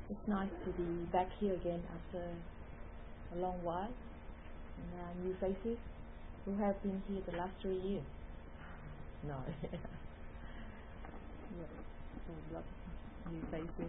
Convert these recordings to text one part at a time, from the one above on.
It's nice to be back here again after a long while. And new faces who have been here the last 3 years. No. Yes, so lots of new faces.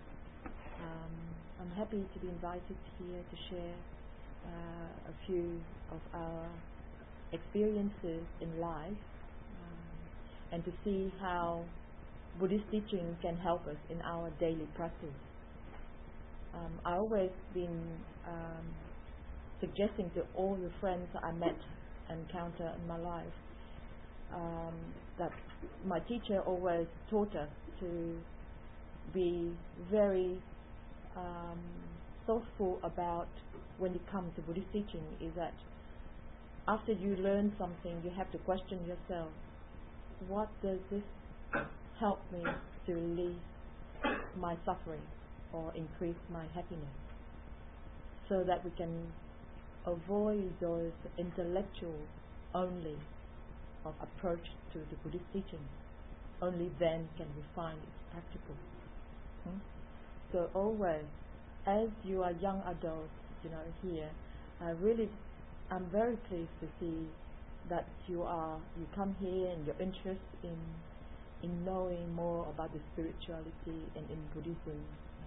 I'm happy to be invited here to share a few of our experiences in life and to see how Buddhist teaching can help us in our daily practice. I've always been suggesting to all the friends that I met and encounter in my life that my teacher always taught us to be very thoughtful about when it comes to Buddhist teaching, is that after you learn something you have to question yourself, what does this help me to release my suffering or increase my happiness, so that we can avoid those intellectual only of approach to the Buddhist teaching. Only then can we find it's practical. So always, as you are young adults, here, I'm very pleased to see that you come here and your interest in knowing more about the spirituality and in Buddhism,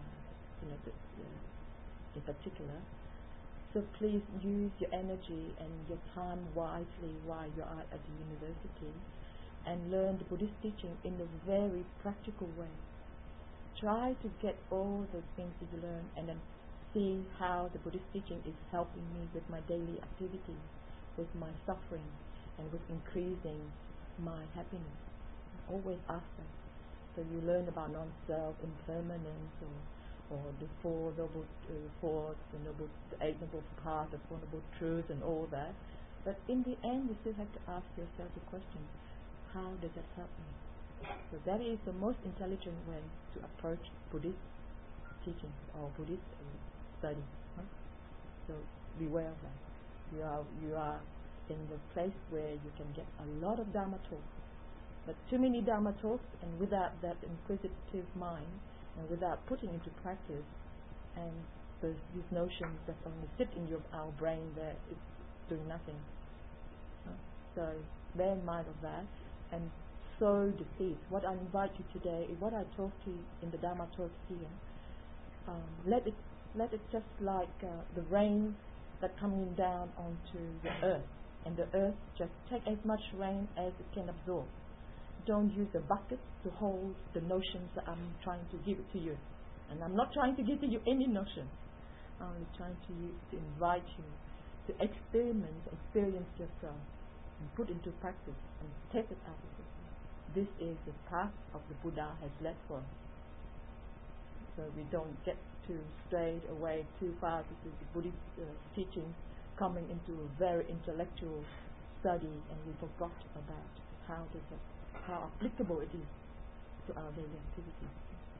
in particular. So please use your energy and your time wisely while you are at the university and learn the Buddhist teaching in a very practical way. Try to get all those things that you learn and then see how the Buddhist teaching is helping me with my daily activities, with my suffering, and with increasing my happiness. Always ask them. So you learn about non-self, impermanence, or the four noble force, the eight noble paths, the four noble truths, and all that. But in the end, you still have to ask yourself the question: how does that help me? So that is the most intelligent way to approach Buddhist teaching or Buddhist study. So beware of that. You are in the place where you can get a lot of Dharma talk, but too many Dharma talks, and without that inquisitive mind, and without putting into practice, and these notions that only sit in our brain there, it's doing nothing. So bear in mind of that and sow the seeds. What I invite you today, what I talk to you in the Dharma talk here, let it just like the rain that coming down onto the earth, and the earth just take as much rain as it can absorb. Don't use a bucket to hold the notions that I'm trying to give to you. And I'm not trying to give to you any notion. I'm only trying to invite you to experience yourself, and put into practice, and take it out of yourself. This is the path of the Buddha has led for us. So we don't get to stray away too far because the Buddhist teaching coming into a very intellectual study, and we forgot about how applicable it is to our daily activities.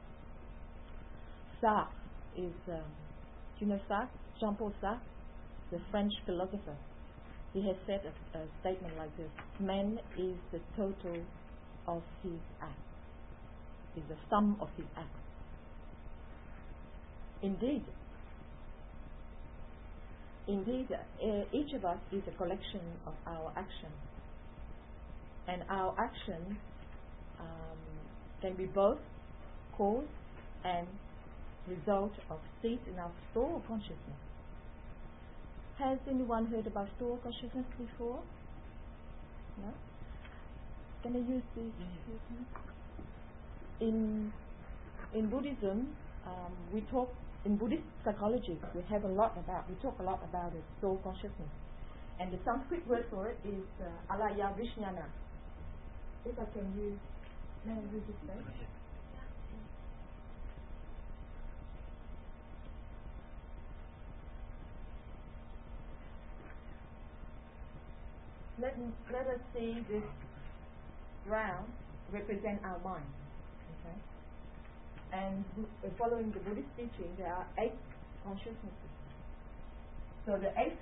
Sartre is, do you know Sartre? Jean-Paul Sartre, the French philosopher. He has said a statement like this: man is the total of his acts, is the sum of his acts. Indeed, each of us is a collection of our actions. And our action can be both cause and result of seeds in our store of consciousness. Has anyone heard about store of consciousness before? No? Can I use this? In Buddhism, we talk in Buddhist psychology. We talk a lot about the soul consciousness, and the Sanskrit word for it is alaya vijnana. If I can use, may I use this page? Let us see this round represent our mind. Okay? And following the Buddhist teaching, there are 8 consciousnesses. So the 8th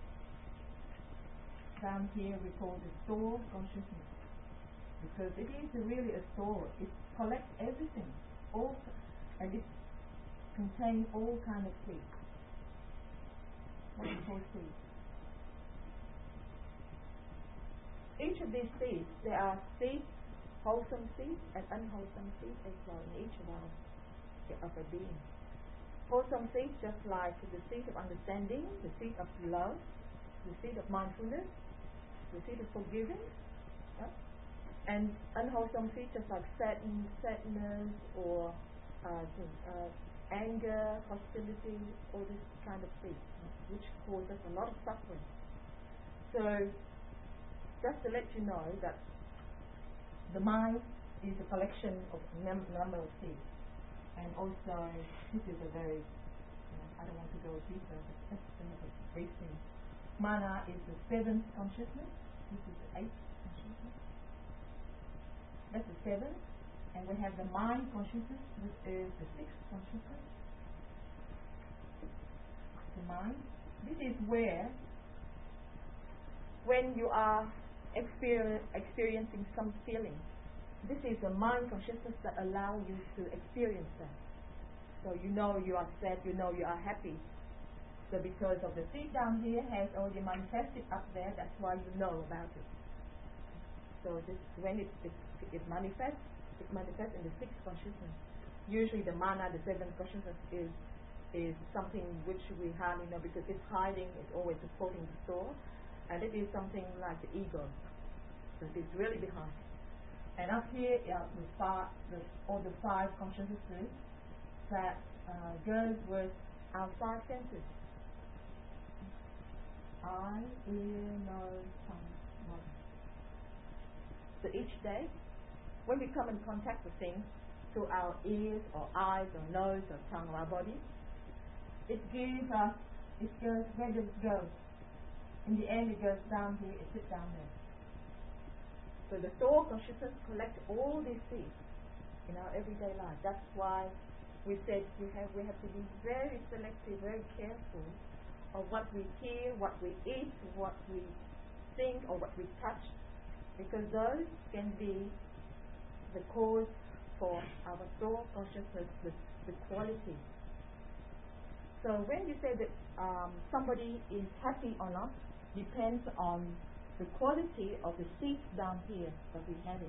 down here we call the soul consciousness, because it is really a store. It collects everything, and contains all kind of seeds. What we call seeds. Each of these seeds, there are seeds, wholesome seeds and unwholesome seeds as well in each of our being. Wholesome seeds, just like the seed of understanding, the seed of love, the seed of mindfulness, the seed of forgiving, and unwholesome seeds, just like sadness or anger, hostility, all this kind of seeds, which causes a lot of suffering. So, just to let you know that the mind is a collection of number of seeds, and also this is a very, I don't want to go deeper, but just a brief thing. Mana is the seventh consciousness. This is the eighth consciousness. That's the seventh, and we have the mind consciousness, which is the sixth consciousness. The mind. This is where, when you are experiencing some feeling, this is the mind consciousness that allows you to experience that. So you know you are sad, you know you are happy. So because of the seed down here has already manifested up there, that's why you know about it. So this, when it manifests in the sixth consciousness. Usually the mana, the seventh consciousness, is something which we hardly know because it's hiding, it's always supporting the soul, and it is something like the ego. So it is really behind. And up here are all the five consciousnesses that goes with our five senses. Eye, ear, nose, tongue, body. So each day, when we come in contact with things through our ears or eyes or nose or tongue or our body, it gives us, it goes, where does it go? In the end, it goes down here, it sits down there. So the soul consciousness collects all these things in our everyday life. That's why we said we have to be very selective, very careful of what we hear, what we eat, what we think, or what we touch, because those can be the cause for our soul consciousness, the quality. So when you say that somebody is happy or not, depends on the quality of the seeds down here that we're having.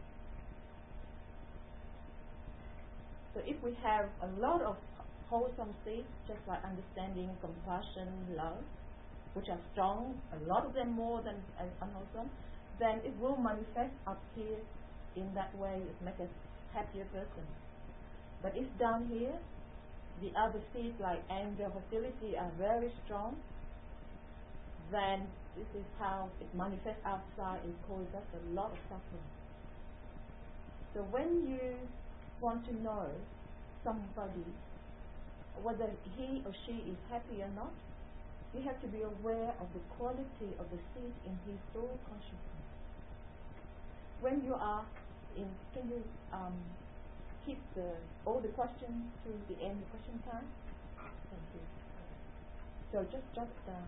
So if we have a lot of wholesome seeds, just like understanding, compassion, love, which are strong, a lot of them more than unwholesome, then it will manifest up here in that way. It makes us happier person. But if down here, the other seeds like anger, hostility are very strong, then this is how it manifests outside and causes us a lot of suffering. So when you want to know somebody, whether he or she is happy or not, you have to be aware of the quality of the seed in his soul consciousness. When you are in, can you keep all the questions to the end of question time? Thank you. So just jot it down.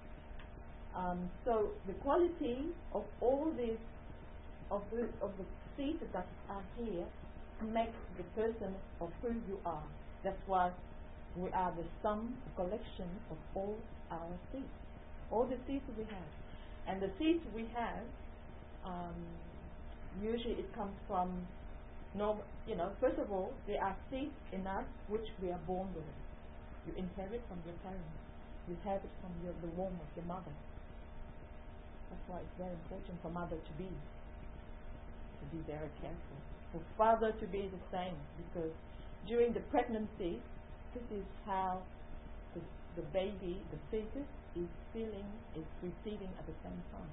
So the quality of all these of the seeds that are here makes the person of who you are. That's why we are the sum collection of all our seeds, all the seeds we have, and the seeds we have. Usually it comes from first of all, there are seeds in us which we are born with. You inherit from your parents. You have it from the womb of your mother. That's why it's very important for mother to be very careful. For father to be the same, because during the pregnancy, this is how the baby, the fetus, is receiving at the same time.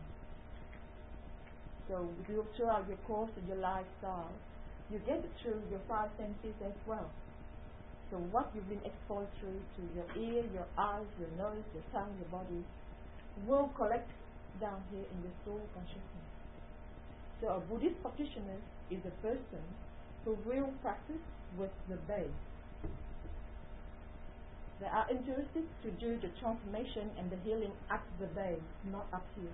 So throughout your course of your lifestyle, you get it through your five senses as well. So what you've been exposed through to your ear, your eyes, your nose, your tongue, your body, will collect down here in the soul consciousness. So a Buddhist practitioner is a person who will practice with the base. They are interested to do the transformation and the healing at the base, not up here,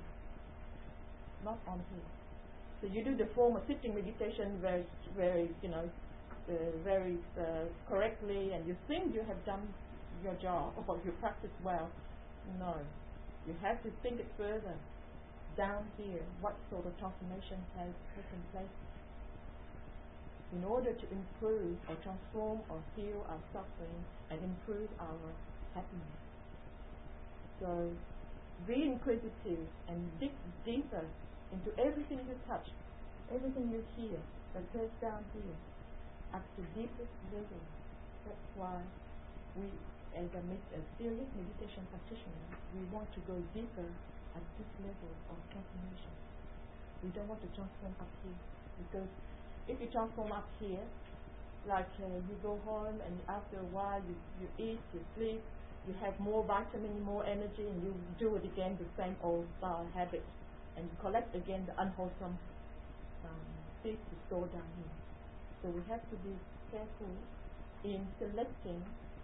not on here. So you do the form of sitting meditation, very very correctly, and you think you have done your job or you practice well. No, you have to think it further. Down here, what sort of transformation has taken place in order to improve or transform or heal our suffering and improve our happiness. So be inquisitive and dig deeper into everything you touch, everything you hear that goes down here at the deepest level. That's why we, as a serious meditation practitioner, we want to go deeper at this level of transformation. We don't want to transform up here, because if you transform up here, like you go home and after a while you eat, you sleep, you have more vitamin, more energy, and you do it again, the same old habit, and you collect again the unwholesome seeds to store down here. So we have to be careful in selecting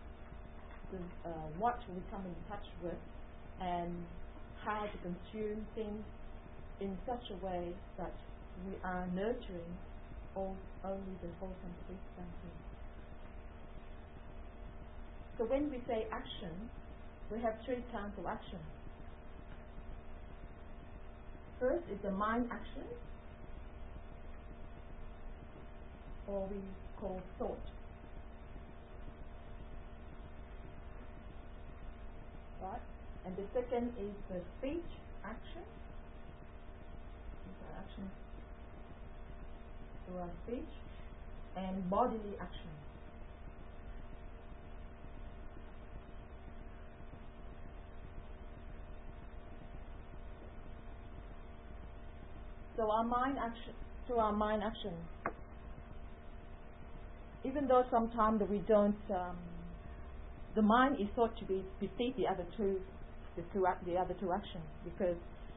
what we come in touch with and how to consume things in such a way that we are nurturing only the wholesome seeds down here. So when we say action, we have three kinds of action. First is the mind action, or we call thought. Right? And the second is the speech action. These are actions through our speech, and bodily action. So our mind action, even though sometimes we don't, the mind is thought to defeat the other two actions, because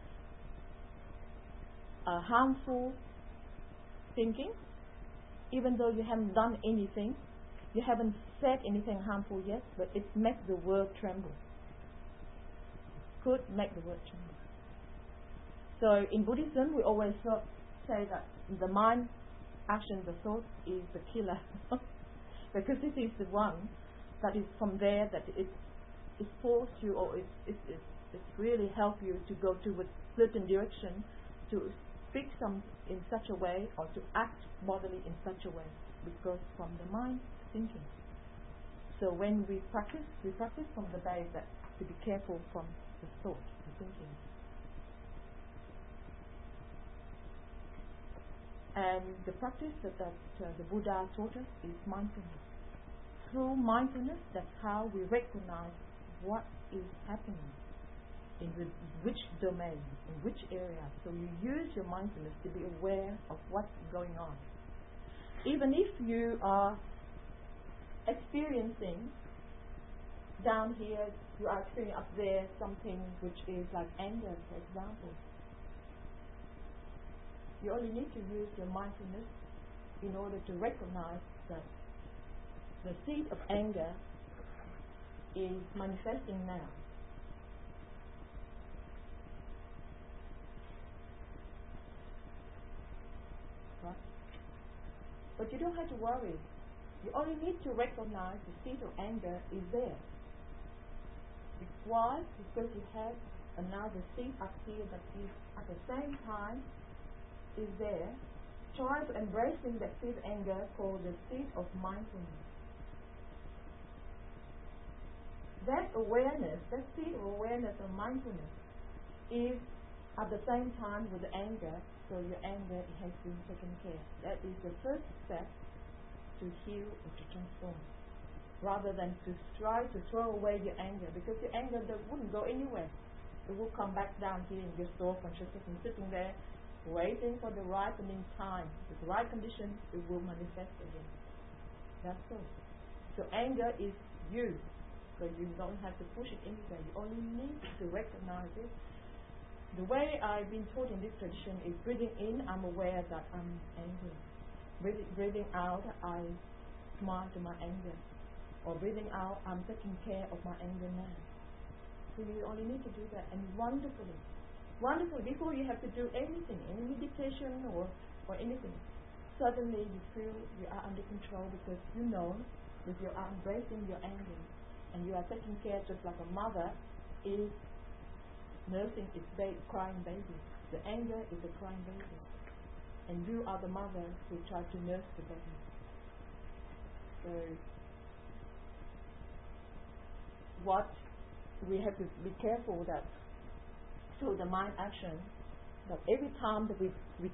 harmful thinking, even though you haven't done anything, you haven't said anything harmful yet, but it makes the world tremble. Could make the world tremble. So in Buddhism, we always say that the mind action, the thought, is the killer, because this is the one that is from there that it forces you, or it really help you to go to a certain direction, to speak in such a way, or to act bodily in such a way, because from the mind thinking. So when we practice from the base that to be careful from the thought, the thinking. And the practice that the Buddha taught us is mindfulness. Through mindfulness, that's how we recognize what is happening in which domain, in which area. So you use your mindfulness to be aware of what's going on. Even if you are experiencing down here, you are experiencing up there something which is like anger, for example. You only need to use your mindfulness in order to recognize that the seed of anger is manifesting now. Right? But you don't have to worry. You only need to recognize the seed of anger is there. Why? Because you have another seed up here that is at the same time is there. Try to embracing that seed of anger called the seed of mindfulness. That awareness, that seed of awareness of mindfulness is at the same time with the anger, so your anger has been taken care. That is the first step to heal or to transform, rather than to try to throw away your anger, because your anger wouldn't go anywhere. It will come back down here in your soul consciousness and sitting there waiting for the ripening time. With the right condition, it will manifest again. That's all. So anger is you. So you don't have to push it anywhere. You only need to recognize it. The way I've been taught in this tradition is breathing in, I'm aware that I'm angry. Breathing out, I smile to my anger. Or breathing out, I'm taking care of my anger now. So you only need to do that, and wonderfully, before you have to do anything, any meditation or anything. suddenly you feel you are under control because you know that you are embracing your anger and you are taking care just like a mother is nursing its crying baby. The anger is a crying baby. And you are the mother who tries to nurse the baby. So what we have to be careful that through the mind action, that every time that we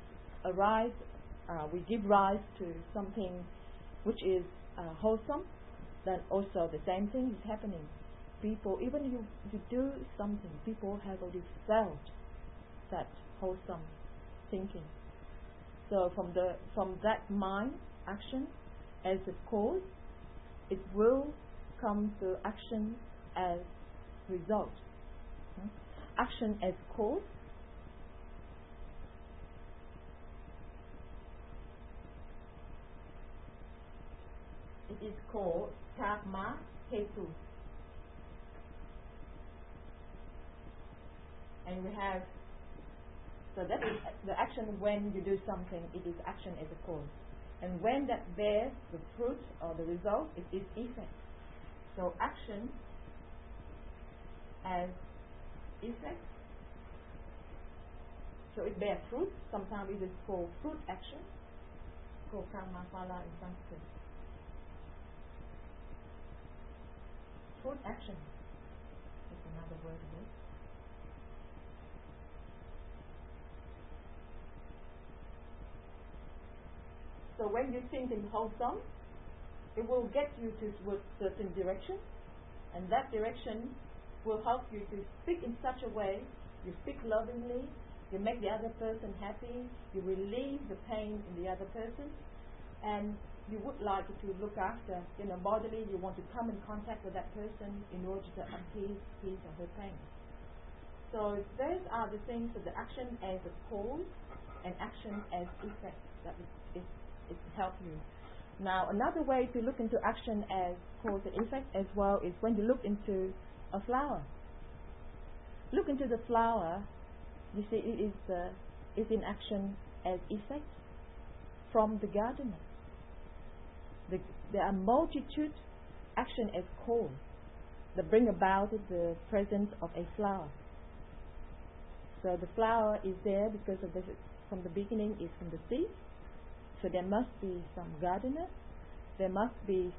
give rise to something which is wholesome, then also the same thing is happening. People, even if you do something, people have already felt that wholesome thinking. So from that mind action as a cause, it will come to action as result. Action as cause. It is called karma hetu. And we have, so that is the action when you do something, it is action as a cause. And when that bears the fruit or the result, it is effect. So action as effect. So it bears fruit. Sometimes it is called fruit action, called karma phala in Sanskrit. Fruit action is another word of it. So when you think in wholesome, it will get you to a certain direction, and that direction will help you to speak in such a way, you speak lovingly, you make the other person happy, you relieve the pain in the other person, and you would like to look after, bodily, you want to come in contact with that person in order to appease his or her pain. So those are the things of the action as a cause and action as effect that is help you. Now another way to look into action as cause and effect as well is when you look into a flower. Look into the flower, you see it is in action as effect from the gardener. There are multitude action as cause that bring about the presence of a flower. So the flower is there because of from the beginning is from the seed. So there must be some gardener, there must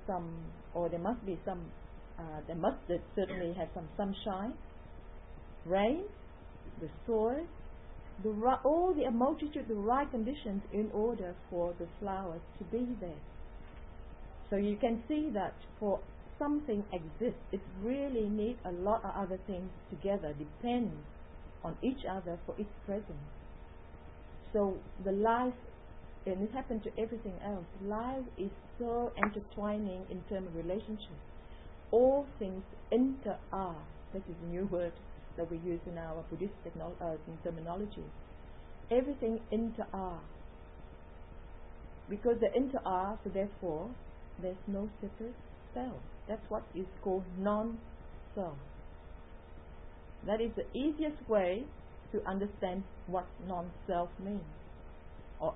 certainly have some sunshine, rain, the soil, all the multitude, the right conditions in order for the flowers to be there. So you can see that for something exists, it really needs a lot of other things together, depend on each other for its presence. So the life, and it happens to everything else, life is so intertwining in terms of relationships. All things inter-are. That is a new word that we use in our Buddhist terminology. Everything inter-are. Because the inter-are, so therefore, there's no separate self. That's what is called non-self. That is the easiest way to understand what non-self means. Or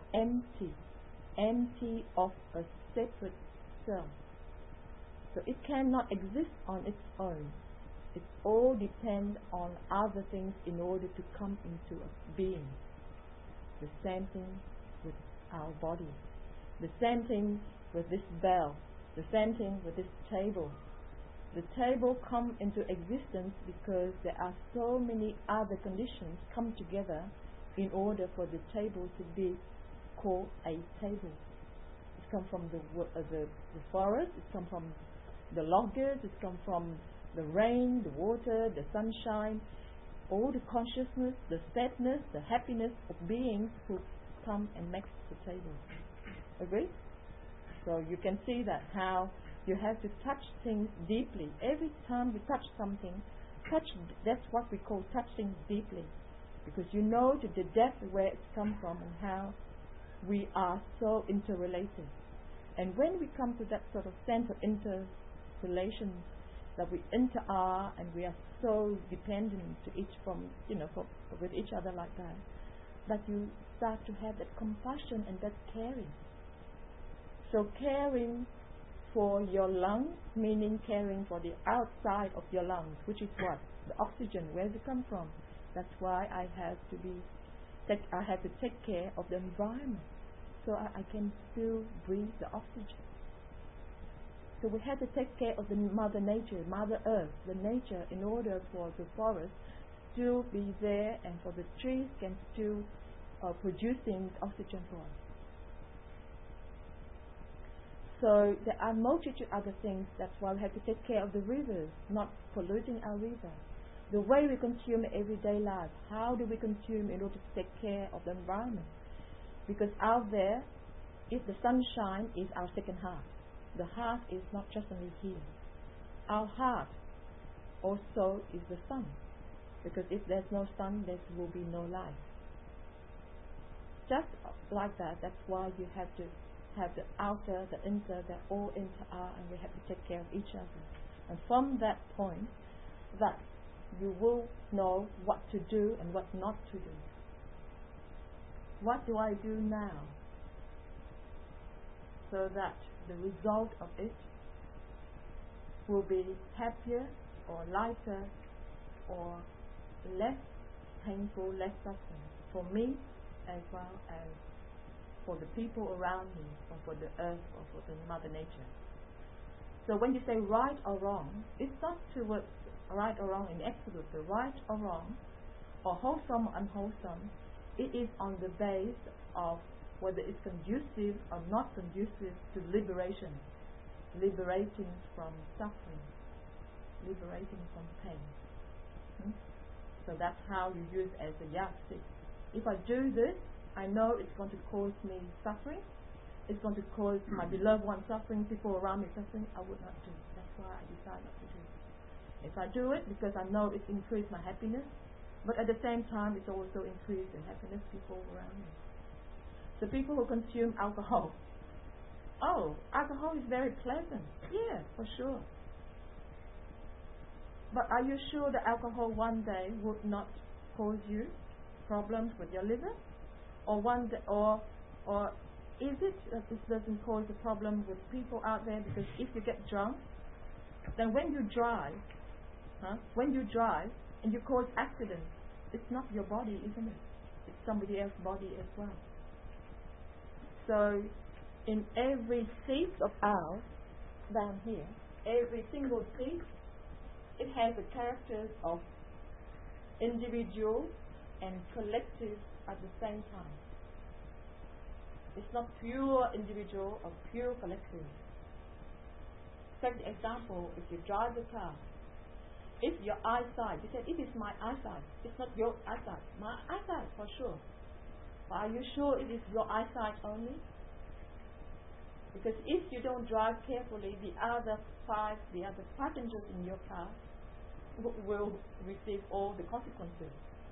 empty of a separate self. So it cannot exist on its own. It all depends on other things in order to come into a being. The same thing with our body. The same thing with this bell. The same thing with this table. The table come into existence because there are so many other conditions come together in order for the table to be called a table. It comes from the forest, it comes from the loggers, it comes from the rain, the water, the sunshine, all the consciousness, the sadness, the happiness of beings who come and make the table. Agree? So you can see that how you have to touch things deeply. Every time you touch something, that's what we call touching deeply. Because you know the depth where it's come from and how we are so interrelated. And when we come to that sort of sense of interrelation, that we inter-are and we are so dependent to each with each other like that, that you start to have that compassion and that caring So caring for your lungs, meaning caring for the outside of your lungs, which is what? The oxygen. Where does it come from? That's why I have to take care of the environment, so I can still breathe the oxygen. So we have to take care of the Mother Nature, Mother Earth, the nature, in order for the forest still be there and for the trees can still producing oxygen for us. So there are multitude other things. That's why we have to take care of the rivers, not polluting our river. The way we consume everyday life. How do we consume in order to take care of the environment? Because out there, if the sunshine is our second heart, the heart is not just only here. Our heart also is the sun. Because if there's no sun, there will be no life. Just like that, that's why you have to have the outer, the inner, they're all inter-are, and we have to take care of each other. And from that point, that you will know what to do and what not to do. What do I do now? So that the result of it will be happier or lighter or less painful, less suffering for me as well as for the people around me, or for the earth, or for the Mother Nature. So when you say right or wrong, it's not towards right or wrong in absolute. The right or wrong, or wholesome or unwholesome, it is on the base of whether it's conducive or not conducive to liberation, liberating from suffering, liberating from pain. So that's how you use as a yardstick. If I do this, I know it's going to cause me suffering. It's going to cause my beloved one suffering, people around me suffering. I would not do it. That's why I decide not to do it. If I do it, because I know it's increased my happiness, but at the same time, it's also increased the happiness of people around me. So people who consume alcohol. Oh, alcohol is very pleasant. Yeah, for sure. But are you sure that alcohol one day would not cause you problems with your liver? Or is it that this doesn't cause a problem with people out there? Because if you get drunk, then when you drive and you cause accidents, it's not your body, isn't it? It's somebody else's body as well. So in every seat of ours down here, every single seat, it has the characters of individual and collective at the same time. It's not pure individual or pure collective. Take the example, if you drive the car, if your eyesight, you said, it is my eyesight, it's not your eyesight, my eyesight for sure. But are you sure it is your eyesight only? Because if you don't drive carefully, the other passengers in your car will receive all the consequences.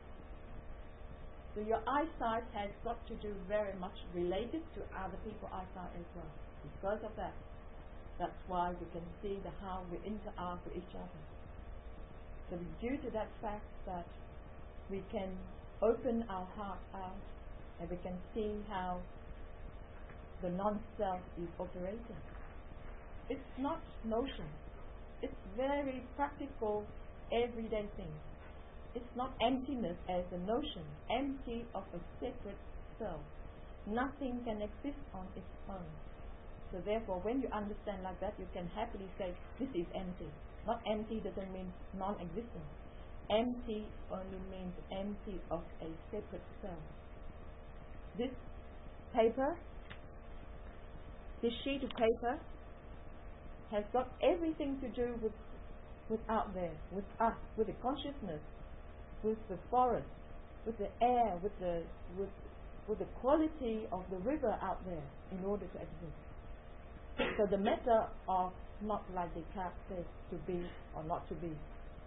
So your eyesight has got to do very much related to other people's eyesight as well. Because of that, that's why we can see how we interact with each other. So due to that fact that we can open our heart out and we can see how the non-self is operating. It's not notion. It's very practical, everyday thing. It's not emptiness as a notion, empty of a separate self. Nothing can exist on its own. So therefore, when you understand like that, you can happily say, this is empty. Not empty doesn't mean non-existent. Empty only means empty of a separate self. This paper, this sheet of paper, has got everything to do with out there, with us, with the consciousness, with the forest, with the air, with the quality of the river out there in order to exist. So the matter of not like Descartes says, to be or not to be.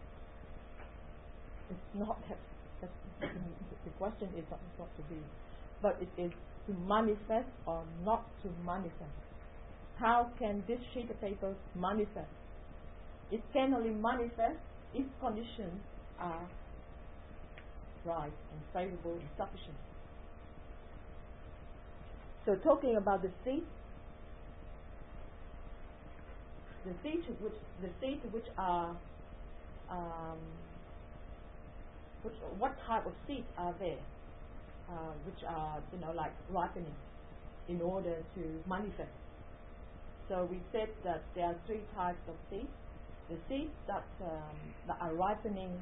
It's not that the question is not to be, but it is to manifest or not to manifest. How can this sheet of paper manifest? It can only manifest if conditions are right and favorable and sufficient. So talking about the seed, the seeds which are what type of seeds are there, which are like ripening in order to manifest. So we said that there are three types of seeds. The seeds that are ripening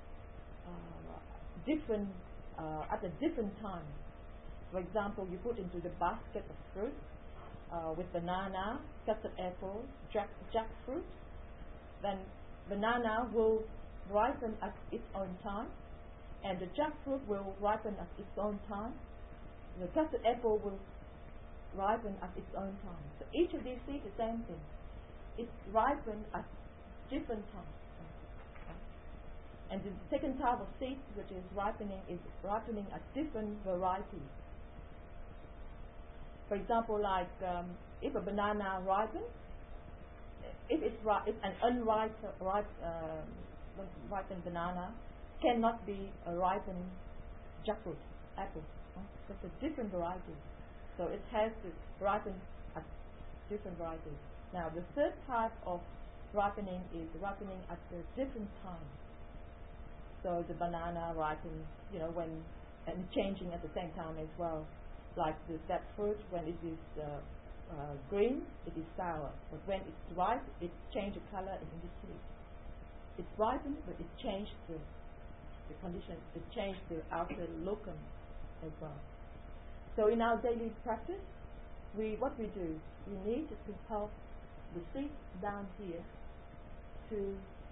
different at a different time. For example, you put into the basket of fruit with banana, custard apple, jackfruit. Then banana will ripen at its own time, and the jackfruit will ripen at its own time. The custard apple will ripen at its own time. So each of these seeds, the same thing. It ripens at different times. And the second type of seed, which is ripening at different varieties. For example, like if a banana ripens, if it's an unripened banana cannot be a ripened jackfruit apple. It's a different variety. So it has to ripen at different varieties. Now the third type of ripening is ripening at a different time. So the banana ripens, when and changing at the same time as well. Like that fruit, when it is green, it is sour. But when it's ripe, it changes color and it is sweet. It's ripened, but it changed the condition. It changed the outer look as well. So in our daily practice, what we do, we need to help the seed down here to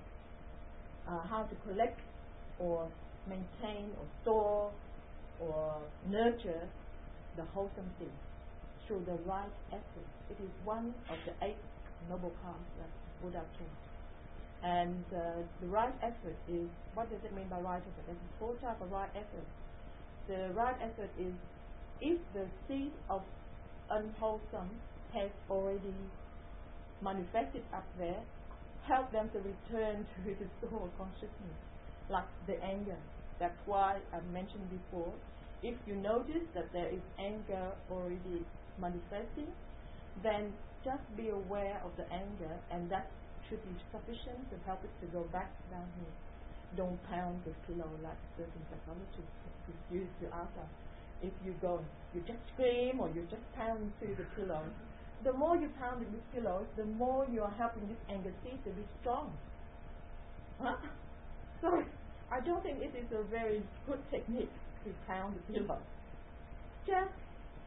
how to collect or maintain or store or nurture the wholesome seed through the right effort. It is one of the 8 noble paths that Buddha taught. And the right effort is, what does it mean by right effort? There's 4 types of right effort. The right effort is if the seed of unwholesome has already manifested up there, help them to return to the soul consciousness, like the anger. That's why I mentioned before, if you notice that there is anger already manifesting, then just be aware of the anger, and that should be sufficient to help it to go back down here. Don't pound the pillow like certain psychologists used to ask us. If you just scream or you just pound to the pillow, the more you pound with pillows, the more you are helping this anger seed to be strong. Huh? So I don't think it is a very good technique to pound the pillow. Just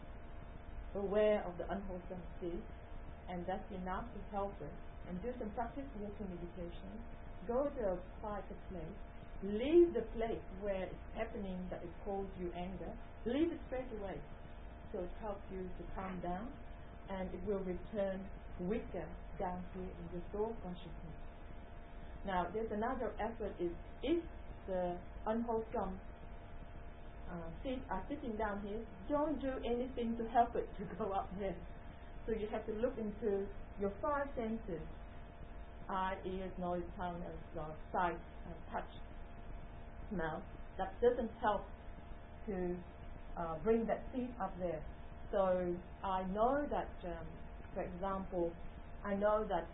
aware of the unwholesome seed, and that's enough to help it. And do some practice walking meditation. Go to a quiet place. Leave the place where it's happening that it causes you anger. Leave it straight away. So it helps you to calm down, and it will return weaker down here in the soul consciousness. Now, there's another effort is if the unwholesome seeds are sitting down here, don't do anything to help it to go up there. So you have to look into your 5 senses: eye, ears, nose, tongue, sight, touch, smell. That doesn't help to bring that seed up there. So I know that, for example, I know that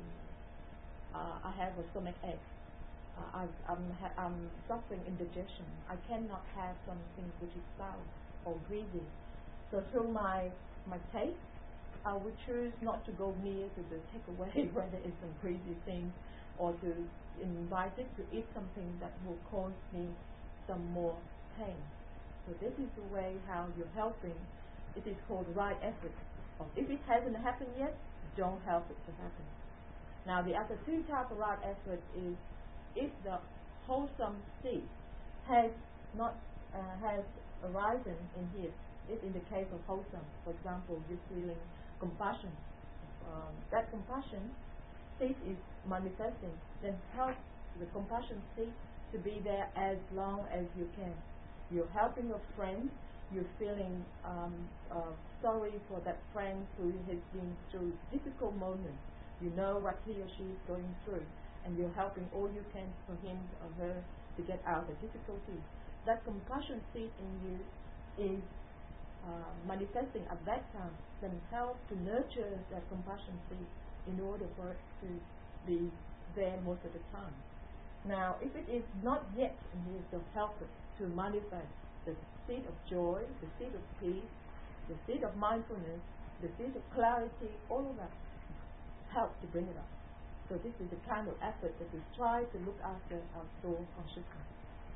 I have a stomach ache. I'm suffering indigestion. I cannot have something which is sour or greasy. So through my taste, I would choose not to go near to the takeaway where there is some greasy thing, or to invite it to eat something that will cause me some more pain. So this is the way how you're helping. It is called right effort. Or if it hasn't happened yet, don't help it to happen. Now the other 2 types of right effort is if the wholesome seed has not has arisen in here. If in the case of wholesome, for example, you're feeling compassion, that compassion seed is manifesting, then help the compassion seed to be there as long as you can. You're helping a friend, you're feeling sorry for that friend who has been through difficult moments. You know what he or she is going through, and you're helping all you can for him or her to get out of difficulties. That compassion seed in you is manifesting at that time, then help to nurture that compassion seed in order for it to be there most of the time. Now, if it is not yet in here to help it to manifest the state of joy, the state of peace, the state of mindfulness, the state of clarity, all of that help to bring it up. So this is the kind of effort that we try to look after our soul consciousness.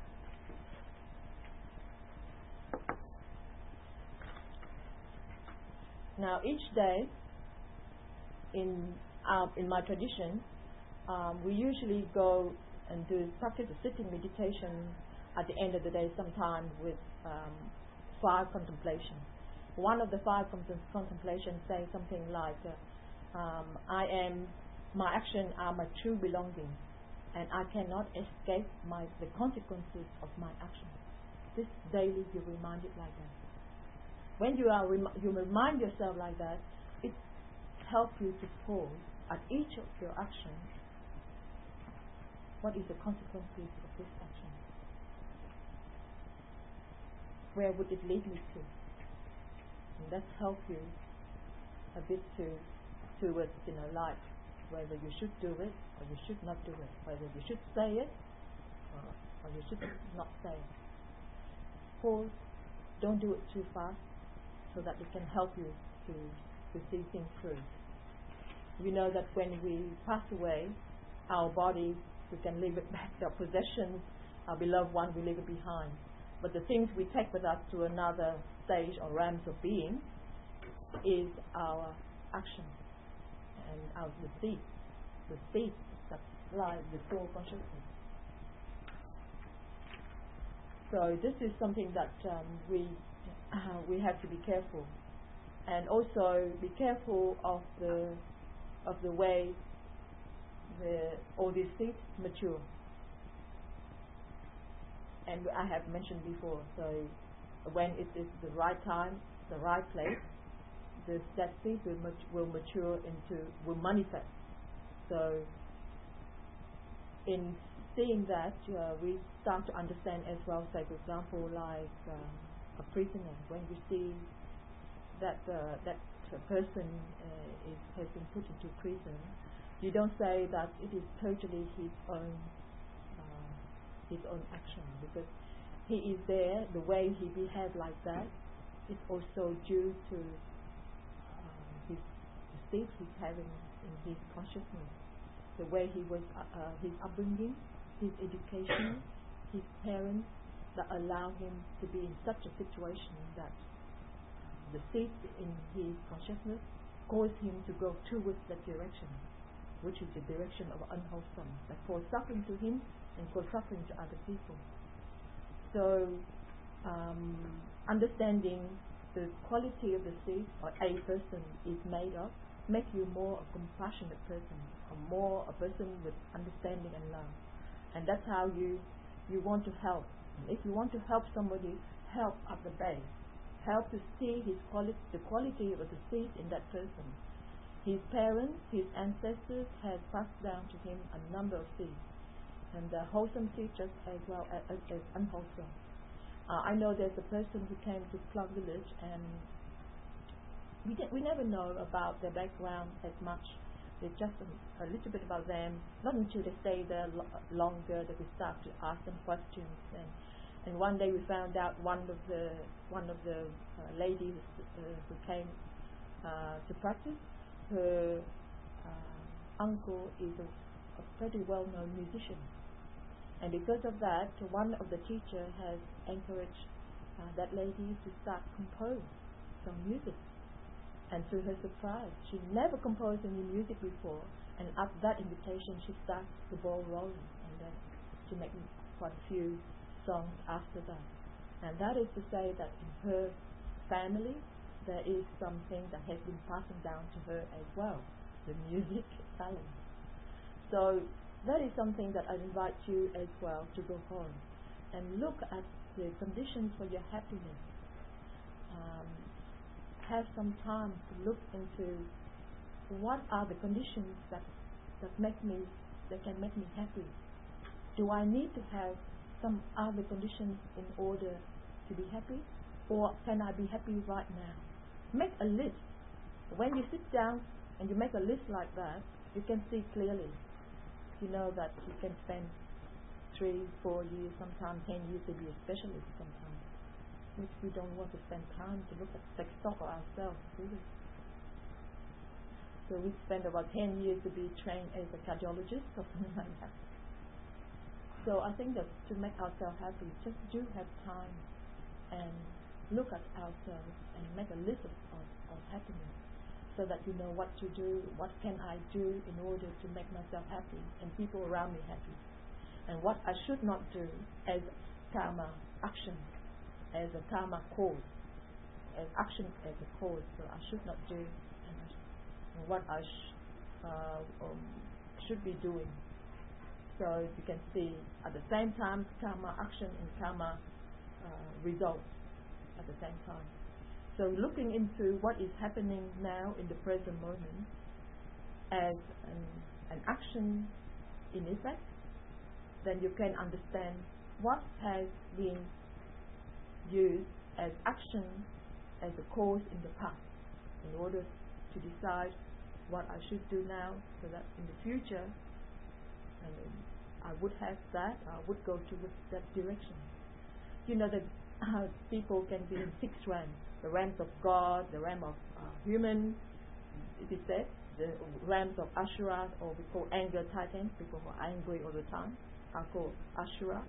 Now, each day in my tradition, we usually go and practice a sitting meditation at the end of the day, sometime with 5 contemplations. One of the 5 contemplations says something like, my actions are my true belonging, and I cannot escape the consequences of my actions. This daily you remind it like that. When you remind yourself like that, it helps you to pause at each of your actions. What is the consequences of this action? Where would it lead me to? And that helps you a bit towards life, whether you should do it or you should not do it, whether you should say it or you should not say it. Pause. Don't do it too fast, so that it can help you to see things through. You know that when we pass away, our body, we can leave it back. Our possessions, our beloved one, we leave it behind. But the things we take with us to another stage or realms of being is our action and our the seed that lies the soul consciousness. So this is something that we have to be careful, and also be careful of the way all these seeds mature. And I have mentioned before, so when it is the right time, the right place, that seed will mature will manifest. So in seeing that, we start to understand as well, say for example, like a prisoner, when we see that person has been put into prison, you don't say that it is totally his own action, because he is there. The way he behaved like that is also due to the state he's having in his consciousness, the way he was, his upbringing, his education, his parents that allow him to be in such a situation that the state in his consciousness caused him to go towards that direction, which is the direction of unwholesome, that cause suffering to him and cause suffering to other people. So understanding the quality of the seed or a person is made of make you more a compassionate person, or more a person with understanding and love. And that's how you want to help. And if you want to help somebody, help at the base. Help to see the quality of the seed in that person. His parents, his ancestors had passed down to him a number of seeds, and the wholesome seeds just as well as unwholesome. I know there's a person who came to Clark Village, and we never know about their background as much. It's just a little bit about them. Not until they stay there longer that we start to ask them questions. And one day we found out one of the ladies who came to practice, her uncle is a pretty well-known musician, and because of that, one of the teachers has encouraged that lady to start compose some music. And to her surprise, she never composed any music before, and at that invitation she starts the ball rolling, and then she made quite a few songs after that. And that is to say that in her family there is something that has been passing down to her as well, the music talent. So that is something that I invite you as well to go home and look at the conditions for your happiness. Have some time to look into what are the conditions that can make me happy. Do I need to have some other conditions in order to be happy, or can I be happy right now? Make a list. When you sit down and you make a list like that, you can see clearly. You know that you can spend 3, 4 years, sometimes 10 years to be a specialist sometimes. Which we don't want to spend time to look at, take stock of ourselves, do we? So we spend about 10 years to be trained as a cardiologist or something like that. So I think that to make ourselves happy, just do have time and look at ourselves and make a list of happiness, so that you know what to do, what can I do in order to make myself happy and people around me happy, and what I should not do as karma action, as a karma cause, as action as a cause. So I should not do, and what I should be doing. So you can see at the same time karma action and karma result at the same time. So looking into what is happening now in the present moment as an action in effect, then you can understand what has been used as action as a cause in the past, in order to decide what I should do now, so that in the future I would have that, I would go towards that direction. You know that people can be in 6 realms: the realms of God, the realm of human, it is said, the realms of Ashura, or we call anger titans, people who are angry all the time, are called Ashura,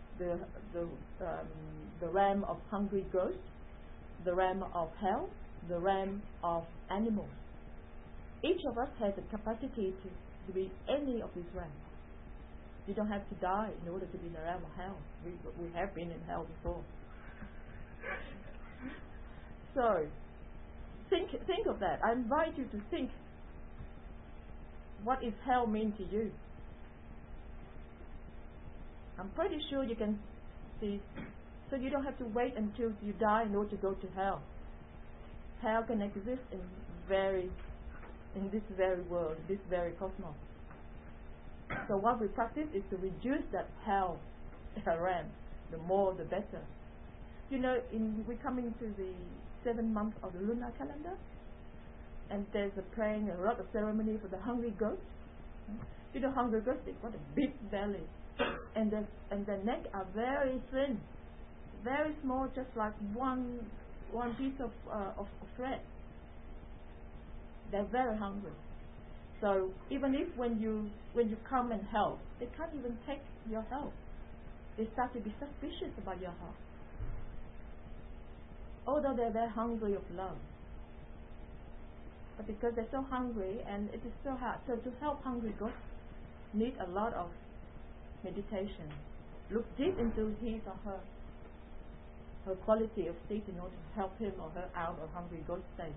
the realm of hungry ghosts, the realm of hell, the realm of animals. Each of us has the capacity to be any of these realms. You don't have to die in order to be in the realm of hell. We have been in hell before. So, think of that. I invite you to think, what is hell mean to you? I'm pretty sure you can see, so you don't have to wait until you die in order to go to hell. Hell can exist in this very world, this very cosmos. So what we practice is to reduce that hell realm. The more, the better. You know, we're coming to the 7th month of the lunar calendar, and there's a praying, a lot of ceremony for the hungry ghosts. You know, hungry ghosts, they've got a big belly, and their neck are very thin, very small, just like one piece of thread. They're very hungry. So even if when you come and help, they can't even take your help. They start to be suspicious about your help, although they're very hungry of love. But because they're so hungry and it is so hard, so to help hungry ghosts need a lot of meditation. Look deep into his or her quality of state in order to help him or her out of hungry ghost stage.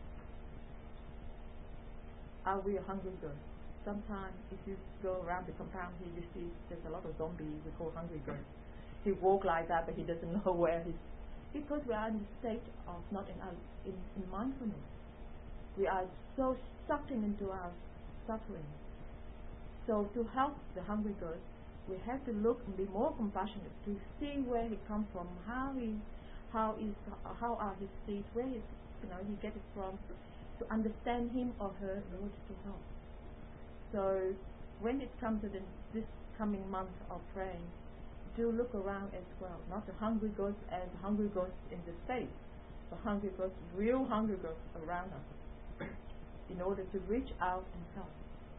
Are we a hungry ghost? Sometimes if you go around the compound here, you see there's a lot of zombies we call hungry ghosts. He walk like that, but he doesn't know where he's, because we are in the state of not in mindfulness. We are so sucked into our suffering. So to help the hungry ghost, we have to look and be more compassionate to see where he comes from, how are his seeds, where he get it from, to understand him or her in order to help. So when it comes to this coming month of praying, do look around as well, not the hungry ghosts as hungry ghosts in the States, but hungry ghosts, real hungry ghosts around us, in order to reach out and help.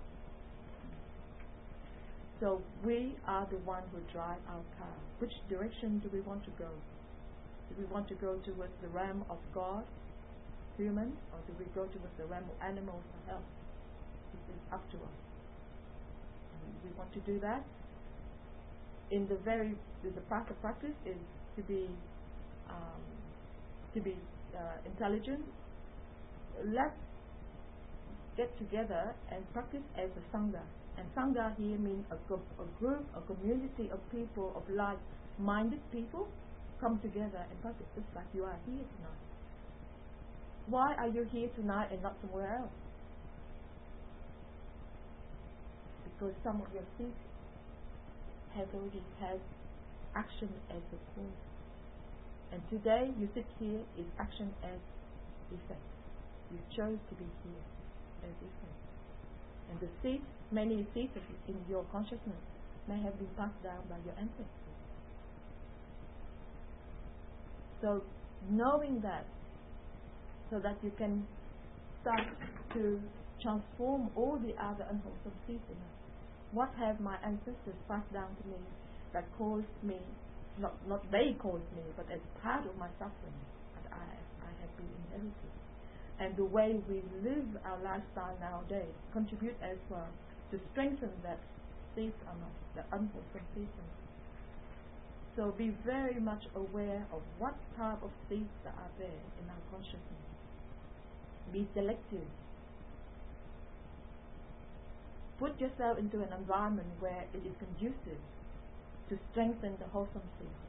So we are the one who drive our car. Which direction do we want to go? Do we want to go towards the realm of God, human, or do we go towards the realm of animals or health? It is up to us. And we want to do that. The part of practice is to be intelligent. Let's get together and practice as a sangha. And sangha here means a group, a community of people, of like-minded people, come together and practice, just like you are here tonight. Why are you here tonight and not somewhere else? Because some of your seats have already had action as a cause. And today you sit here is action as effect. You chose to be here. existence. And the seeds, many seeds in your consciousness may have been passed down by your ancestors. So knowing that, so that you can start to transform all the other unwholesome seeds in us. What have my ancestors passed down to me that caused me, not they caused me, but as part of my suffering that I have been inherited. And the way we live our lifestyle nowadays contribute as well to strengthen that seed on us, the unwholesome seeds on us. So be very much aware of what type of seeds that are there in our consciousness. Be selective. Put yourself into an environment where it is conducive to strengthen the wholesome seeds.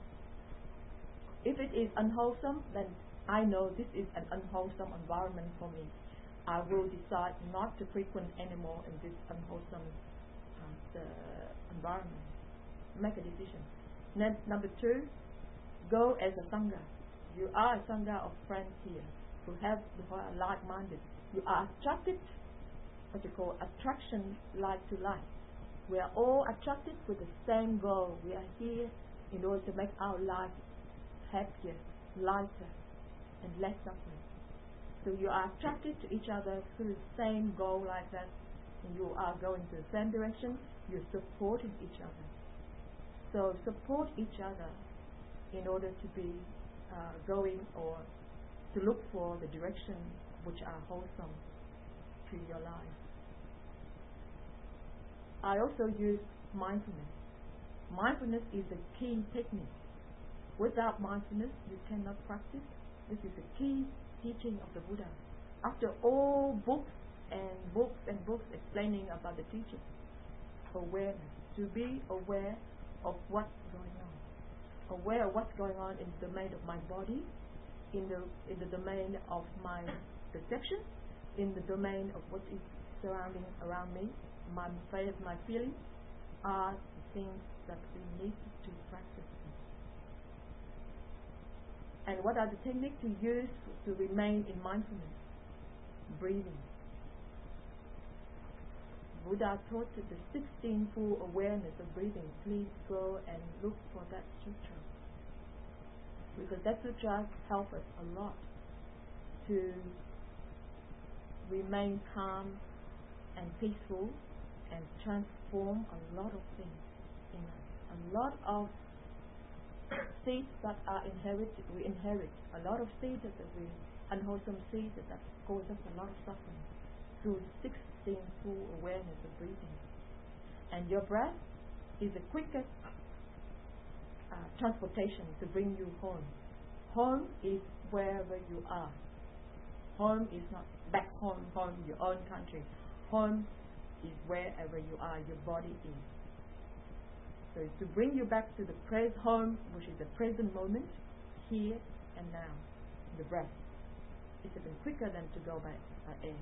If it is unwholesome, then I know this is an unwholesome environment for me. I will decide not to frequent anymore in this unwholesome environment. Make a decision. Then, number 2, go as a Sangha. You are a Sangha of friends here who are like-minded. You are attracted, what you call attraction like to like. We are all attracted with the same goal. We are here in order to make our life happier, lighter, and less suffering. So you are attracted to each other through the same goal like that, and you are going to the same direction. You're supporting each other. So support each other in order to be going or to look for the direction which are wholesome to your life. I also use mindfulness. Mindfulness is a key technique. Without mindfulness, you cannot practice. This is a key teaching of the Buddha. After all books explaining about the teaching, awareness, to be aware of what's going on. Aware of what's going on in the domain of my body, in the domain of my perception, in the domain of what is surrounding around me, my feelings are things that we need to practice. And what are the techniques to use to remain in mindfulness? Breathing. Buddha taught the 16 full awareness of breathing. Please go and look for that sutra, because that sutra helps us a lot to remain calm and peaceful and transform a lot of things in us. A lot of seeds that are inherited, we inherit. A lot of seeds that we, unwholesome seeds that cause us a lot of suffering through 16 full awareness of breathing. And your breath is the quickest transportation to bring you home. Home is wherever you are. Home is not back home, your own country. Home is wherever you are, your body is. So it's to bring you back to the present home, which is the present moment, here and now, the breath. It's even quicker than to go by air.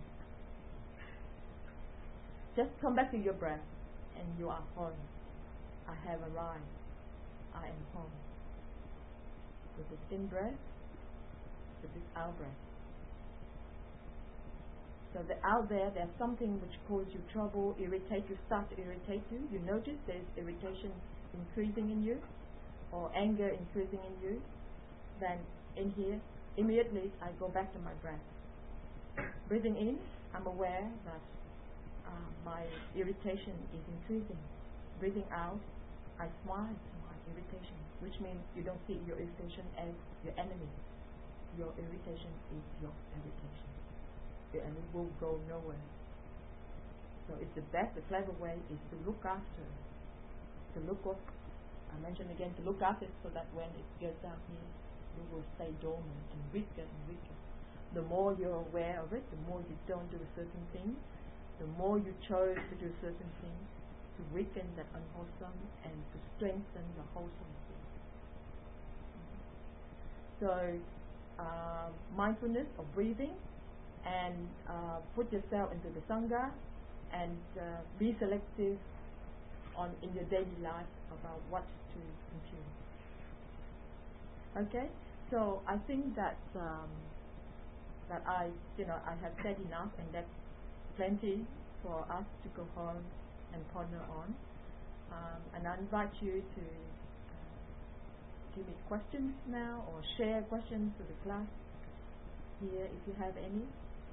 Just come back to your breath, and you are home. I have arrived. I am home. With this in-breath, with this out-breath. So the out there's something which causes you trouble, irritate you, start to irritate you. You notice there's irritation increasing in you, or anger increasing in you. Then in here, immediately I go back to my breath. Breathing in, I'm aware that my irritation is increasing. Breathing out, I smile to my irritation, which means you don't see your irritation as your enemy. Your irritation is your irritation. And it will go nowhere. So it's the best, the clever way is to look after, to look up. I mentioned again, to look after it so that when it gets down here, it will stay dormant and weaker and weaker. The more you're aware of it, the more you don't do a certain thing, the more you chose to do certain things to weaken that unwholesome and to strengthen the wholesome thing. So mindfulness of breathing, and put yourself into the Sangha, and be selective in your daily life about what to consume. Okay, so I think that I have said enough, and that plenty for us to go home and ponder on. And I invite you to give me questions now or share questions to the class here if you have any.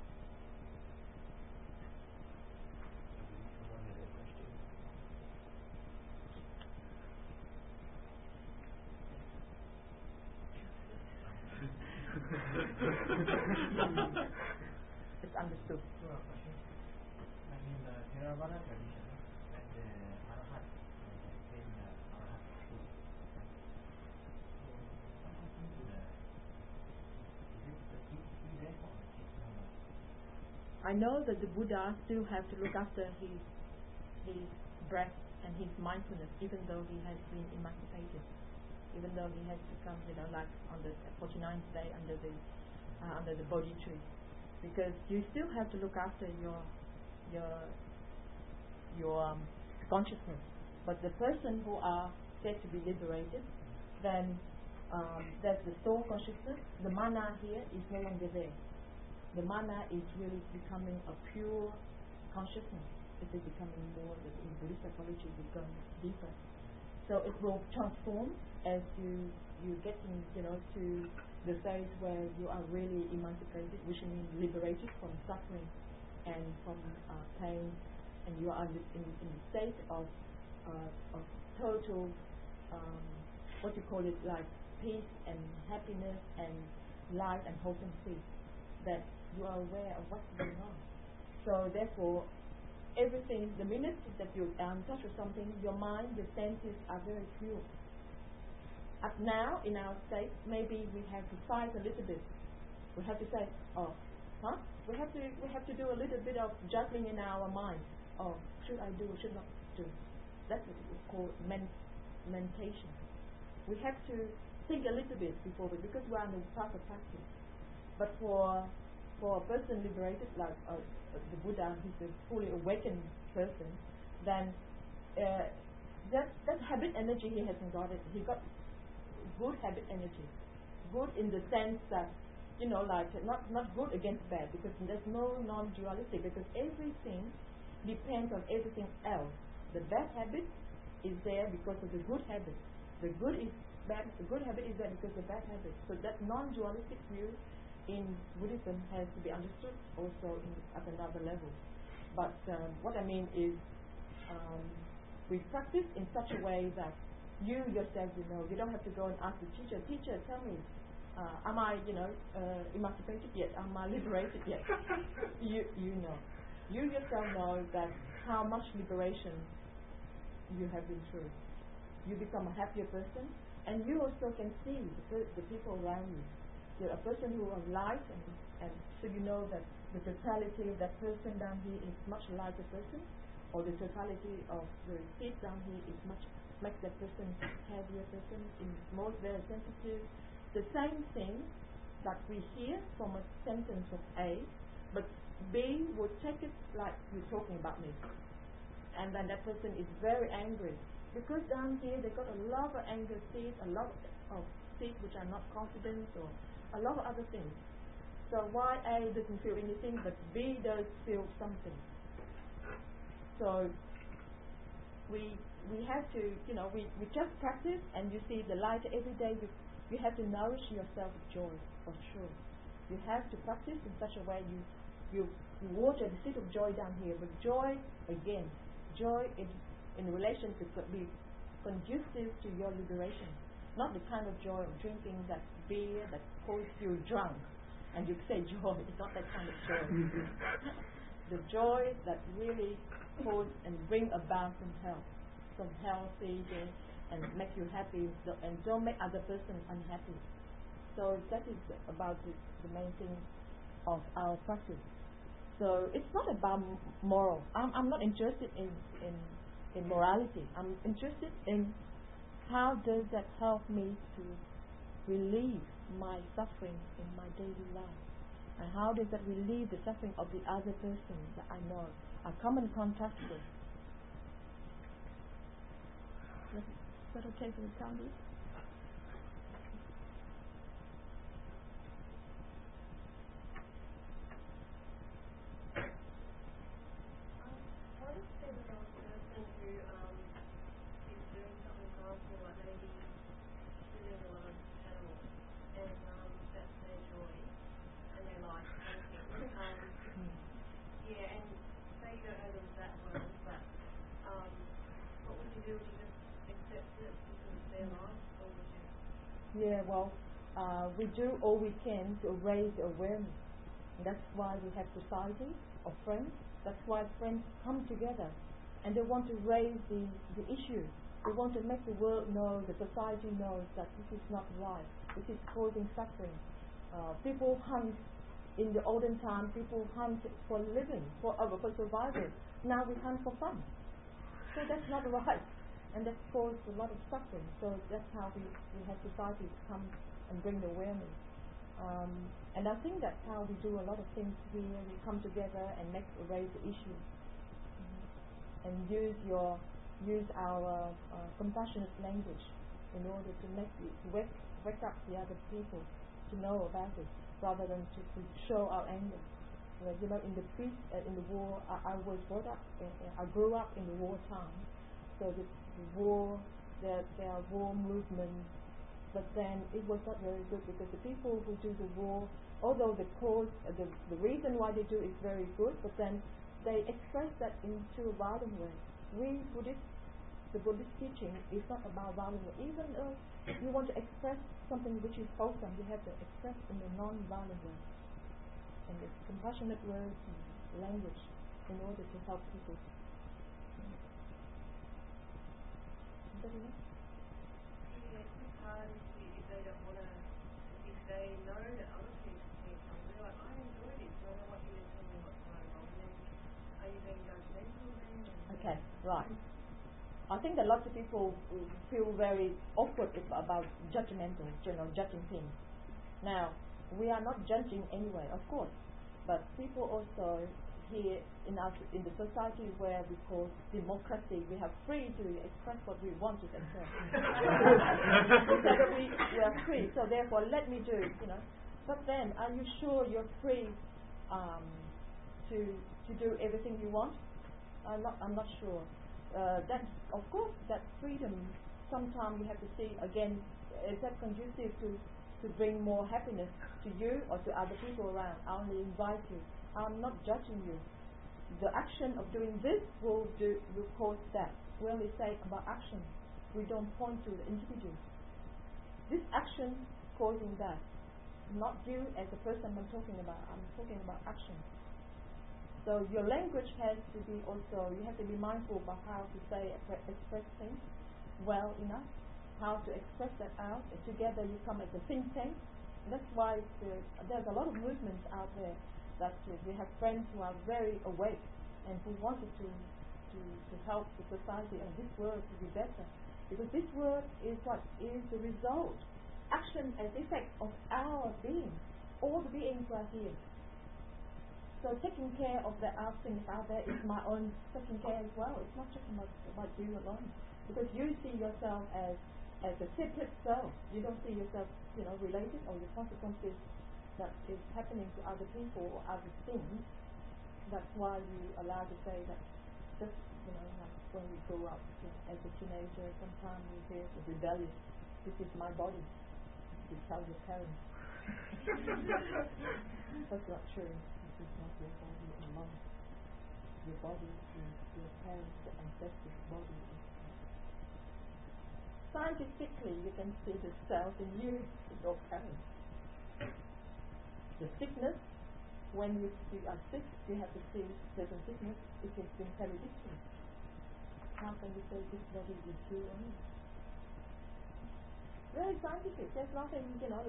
It's understood. Like in the Theravada tradition, when the Arahat came the Arahat truth, so what happened to the, is it the truth still there or it's no more? I know that the Buddha still have to look after his breath and his mindfulness, even though he has been emancipated, even though he has become, like on the 49th day under the Bodhi tree, because you still have to look after your consciousness. But the person who are said to be liberated, then there's the soul consciousness. The mana here is no longer there. The mana is really becoming a pure consciousness. It is becoming more, in Buddhist psychology, it becomes deeper. So it will transform as you get to the stage where you are really emancipated, which means liberated from suffering and from pain, and you are in the state of total, like peace and happiness and light and wholesome peace, that you are aware of what's going on. So therefore, everything, the minute that you are in touch with something, your mind, your senses are very pure. Up now, in our state, maybe we have to fight a little bit. We have to say, we have to do a little bit of juggling in our mind. Should I do or should not do? That's what we call mentation. We have to think a little bit before because we are in the path of practice. But for a person liberated, like the Buddha, he's a fully awakened person, then that habit energy he hasn't got it. He got good habit energy. Good in the sense that, like not good against bad, because there's no non-duality, because everything depends on everything else. The bad habit is there because of the good habit. The good habit is there because of the bad habit. So that non-dualistic view in Buddhism has to be understood also at another level. But what I mean is, we practice in such a way that you yourself, you don't have to go and ask the teacher, tell me, am I, emancipated yet? Am I liberated yet? You know. You yourself know that how much liberation you have been through. You become a happier person, and you also can see the people around you. You're a person who is light, and so you know that the totality of that person down here is much lighter person, or the totality of the seat down here is makes that person heavier person, is most very sensitive. The same thing that we hear from a sentence of A, but B will take it like you're talking about me, and then that person is very angry because down here they got a lot of anger seeds, a lot of seeds which are not confident, or a lot of other things. So why A doesn't feel anything, but B does feel something. So we have to, we just practice, and you see the light every day. You have to nourish yourself with joy, for sure. You have to practice in such a way you water the seed of joy down here, but joy in relation to be conducive to your liberation. Not the kind of joy of drinking that beer that causes you drunk and you say joy. It's not that kind of joy. The joy that really cause and bring about some healthy and make you happy, and don't make other person unhappy. So that is about the main thing of our practice. So it's not about moral. I'm not interested in morality. I'm interested in how does that help me to relieve my suffering in my daily life, and how does that relieve the suffering of the other person that I know, I come in contact with. Is that okay for the time? people to just accept it because it's their life, or would you? Yeah, well, we do all we can to raise awareness. And that's why we have society of friends. That's why friends come together, and they want to raise the issue. They want to make the world know, the society knows that this is not right. This is causing suffering. People hunt in the olden time. People hunt for living, for survival. Now we hunt for fun. So that's not right, and that caused a lot of suffering. So that's how we have societies come and bring the awareness. And I think that's how we do a lot of things here. We come together and raise the issue, and use our compassionate language in order to wake up the other people to know about it, rather than to show our anger. In the peace, in the war, I was brought up. I grew up in the war time, so the war, there are war movements. But then it was not very good, because the people who do the war, although the cause, the reason why they do is very good, but then they express that into a violent way. The Buddhist teaching is not about violent way. Even though you want to express something which is wholesome, you have to express in a non-violent way, and with compassionate words and language in order to help people. If they don't want to, if they know that other things can come, they're like, I enjoy this, so I don't want you to tell me what's going on. Then are you being judgmental then? Okay, right. I think that lots of people feel very awkward about judgmental, judging things. Now, we are not judging anyway, of course, but people also here in the society where we call democracy, we are free to express what we want to express. we are free, so therefore let me do it, But then, are you sure you're free to do everything you want? I'm not sure. That, of course, that freedom, sometimes you have to see again, is that conducive to bring more happiness to you or to other people around? I only invite you. I'm not judging you. The action of doing this will cause that. We only say about action. We don't point to the individual. This action causing that. Not you as a person I'm talking about. I'm talking about action. So your language has to be also, you have to be mindful about how to say, express things well enough, how to express that out, and together you come as a think tank. And that's why there's a lot of movements out there that we have friends who are very awake and who wanted to help the society and this world to be better. Because this world is what is the result, action as effect of our being. All the beings are here. So taking care of the things out there is my own taking care as well. It's not just about you alone. Because you see yourself as a separate self. You don't see yourself, related, or the consequences that is happening to other people or other things. That's why you allow to say that just, like when we grow up as a teenager, sometimes we hear the rebellious, this is my body. You tell your parents. That's not true. This is not your body alone. Your body is your parents, the ancestors' body. Scientifically, you can see the cells in you, your parents. The sickness, when you are sick, you have to see certain sickness, it has been hereditary. How can you say this body is you only? Very scientific. There's nothing,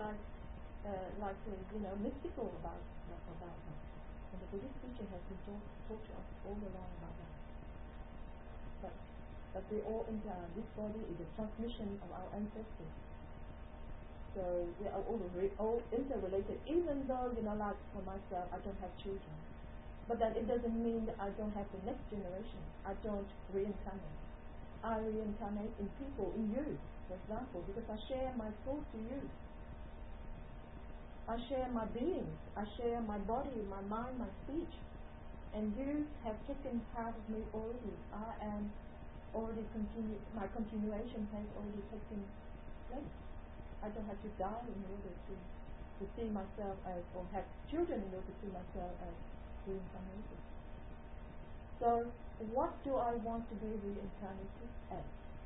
mystical about that. And the Buddhist teaching has been taught to us all along about that. But we all this body is a transmission of our ancestors. So we are all interrelated, even though, like for myself, I don't have children. But then it doesn't mean that I don't have the next generation. I don't reincarnate. I reincarnate in people, in you, for example, because I share my thoughts to you. I share my being. I share my body, my mind, my speech. And you have taken part of me already. I am already my continuation has already taken place. I don't have to die in order to see myself as, or have children in order to see myself as reincarnated. So, what do I want to be reincarnated as?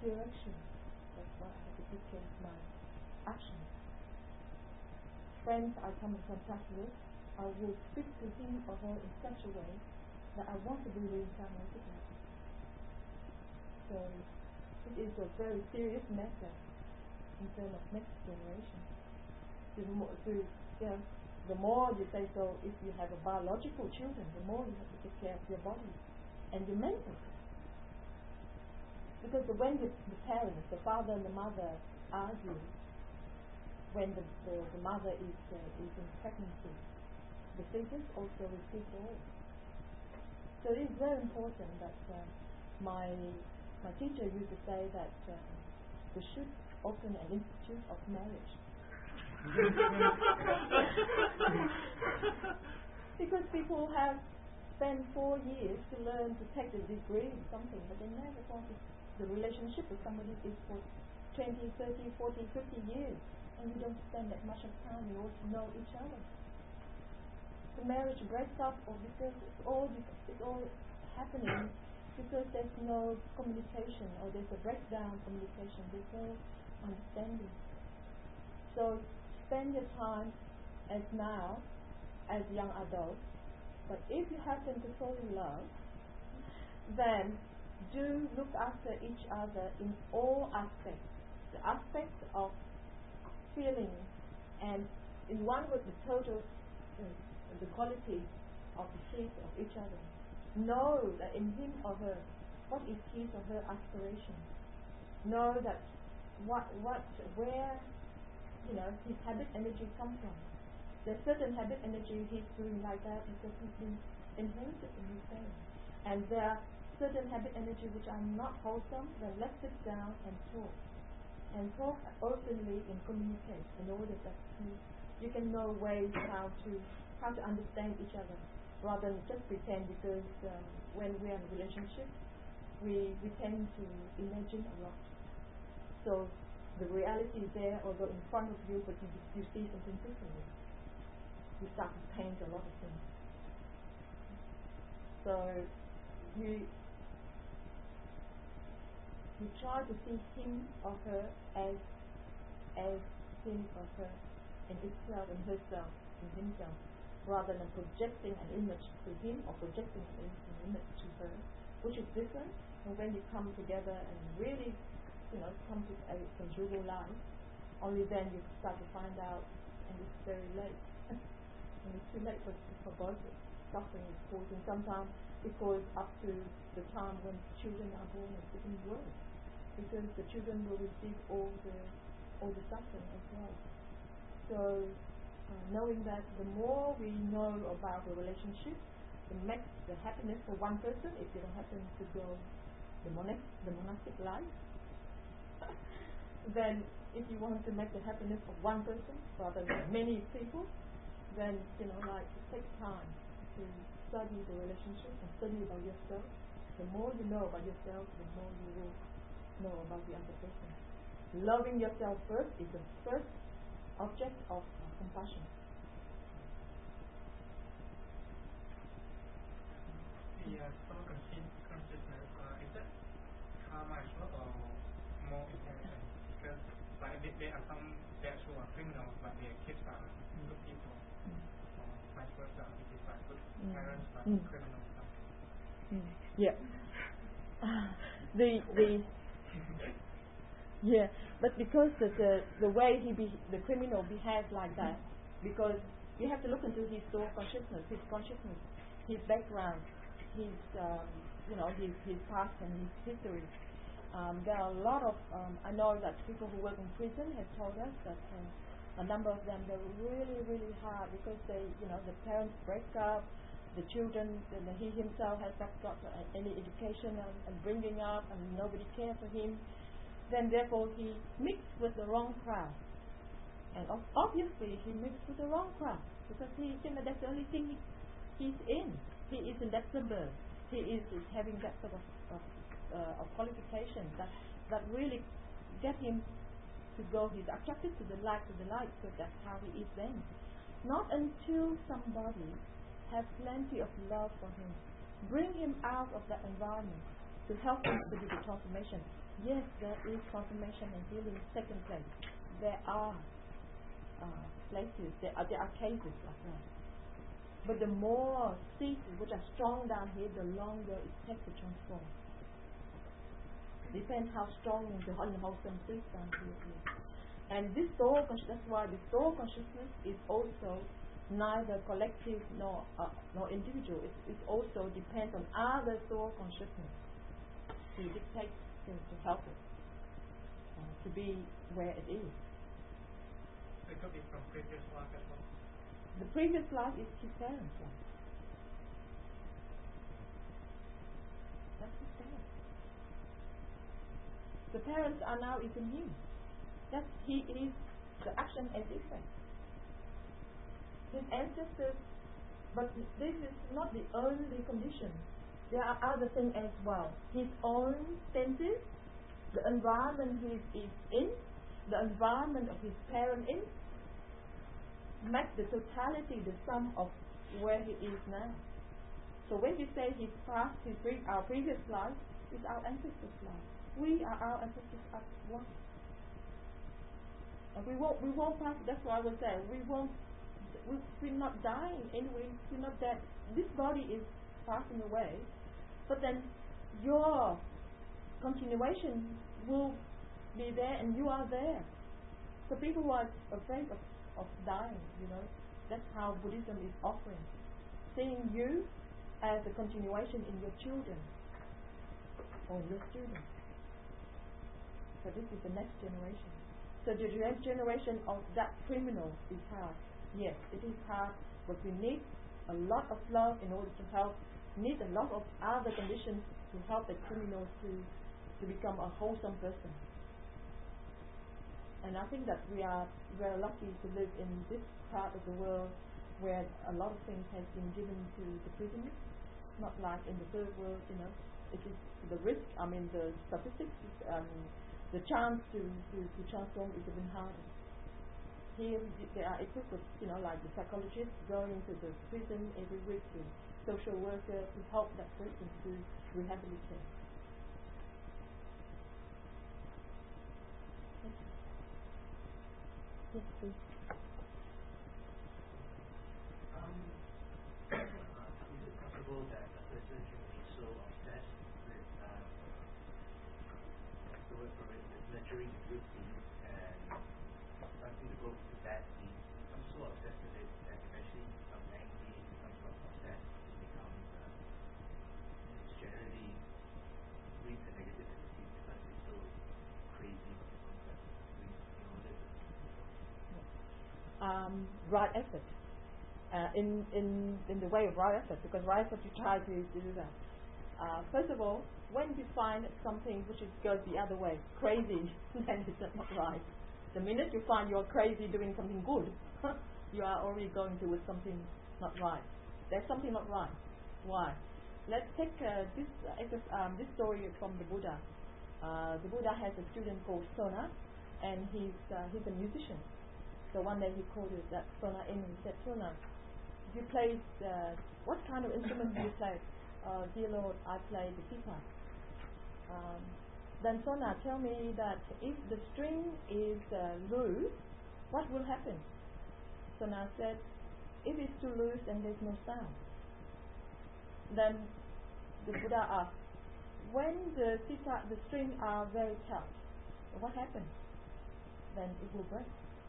direction. That's why it became my action. Friends I come in contact with, I will speak to him or her in such a way that I want to be reincarnated in. So it is a very serious matter in terms of next generation. The more you say so, if you have a biological children, the more you have to take care of your body and your mental. Because when the parents, the father and the mother argue, when the mother is in pregnancy, the fetus also receives all. So it is very important that my teacher used to say that we should open an institute of marriage. Because people have spent 4 years to learn to take the degree in something, but they never thought the relationship with somebody is for 20, 30, 40, 50 years, and you don't spend that much of time in order to know each other. The marriage breaks up or because it's all happening because there's no communication, or there's a breakdown communication, there's no understanding. So spend your time as now, as young adults, but if you happen to fall in love, then do look after each other in all aspects. The aspects of feeling, and in one word, the total, the quality of the face of each other. Know that in him or her, what is his or her aspiration. Know that where his habit energy comes from. There's certain habit energy he's doing like that because he's been inherited in his family. And there are certain habit energy which are not wholesome. Then let's sit down and talk. And talk openly and communicate in order that you can know ways how to understand each other, rather than just pretend, because when we are in a relationship we tend to imagine a lot. So the reality is there, although in front of you, but you see something differently. You start to paint a lot of things. So you try to see him or her as him or her in itself, in herself, in himself, rather than projecting an image to him or projecting an image to her, which is different. And when you come together and really come to a conjugal life, only then you start to find out, and it's very late. And it's too late for both. Suffering is causing. Sometimes it goes up to the time when children are born, it's even worse, because the children will receive all the suffering as well. So knowing that, the more we know about the relationship, the happiness for one person, if you don't happen to go the monastic life, then if you want to make the happiness of one person rather than many people, then take time to study the relationship and study about yourself. The more you know about yourself, the more you will know about the other person. Loving yourself first is the first object of compassion. The self-consciousness, is that how much or more important? Because there are some actual criminals, but their kids are good people, or vice versa, which is like good parents but criminals. Yeah. Yeah, but because the way the criminal behaves like that, because you have to look into his soul consciousness, his consciousness, his background, his past and his history. There are a lot of I know that people who work in prison have told us that a number of them, they're really, really hard because the parents break up, the children, he himself has not got any education and bringing up, and nobody cares for him. Then therefore he mixed with the wrong crowd, and obviously he mixed with the wrong crowd because that's the only thing he's in. He is in that suburb. He is having that sort of qualification that really get him to go. He's attracted to the light, so that's how he is then. Not until somebody has plenty of love for him, bring him out of that environment, to help them to do the transformation. Yes, there is transformation and healing taking place. There are places, there are cases like that. But the more seeds which are strong down here, the longer it takes to transform. Depends how strong the wholesome seeds down here is. And this soul that's why the soul consciousness is also neither collective nor individual. It also depends on other soul consciousness to dictate to help it to be where it is. It could be from previous life as well. The previous life is his parents' life. That's his parents. The parents are now in him. That he is the action and effect. His ancestors, but this is not the only condition. There are other things as well. His own senses, the environment he is in, the environment of his parent in, make the totality the sum of where he is now. So when we say his past, our previous life is our ancestors' life. We are our ancestors at once. And we won't pass. That's why I was saying we're not dying anyway. We're not dead. This body is passing away, but then your continuation will be there, and you are there. So people who are afraid of dying, that's how Buddhism is offering, seeing you as a continuation in your children or your students. So this is the next generation. So the next generation of that criminal is hard. Yes, it is hard, but we need a lot of love in order to help. Need a lot of other conditions to help the criminals to become a wholesome person. And I think that we are very lucky to live in this part of the world where a lot of things has been given to the prisoners. Not like in the third world, it is the risk. The statistics, the chance to transform is even harder. Here they are equipped with, like the psychologists going to the prison every week, the social worker to help that person to rehabilitate. Yes, please. Is it possible that a person can be so obsessed with the word for it, with nurturing good deeds and starting to go to bad deeds, becomes so obsessed with it that eventually becomes angry, becomes obsessed, becomes generally reads the negative energy because it's so crazy about the concept right effort. In the way of right effort, because right effort you try to do that. First of all, when you find something which goes the other way, crazy, then it's not right. The minute you find you're crazy doing something good, you are already going towards something not right. There's something not right. Why? Let's take this story from the Buddha. The Buddha has a student called Sona, and he's a musician. So one day he called that Sona in and said, Sona, you play what kind of instrument do you play? Dear Lord, I play the sitar. Then Sona, tell me that if the string is loose, what will happen? Sona said, if it's too loose, then there's no sound. Then the Buddha asked, when the strings are very tight, what happens? Then it will break.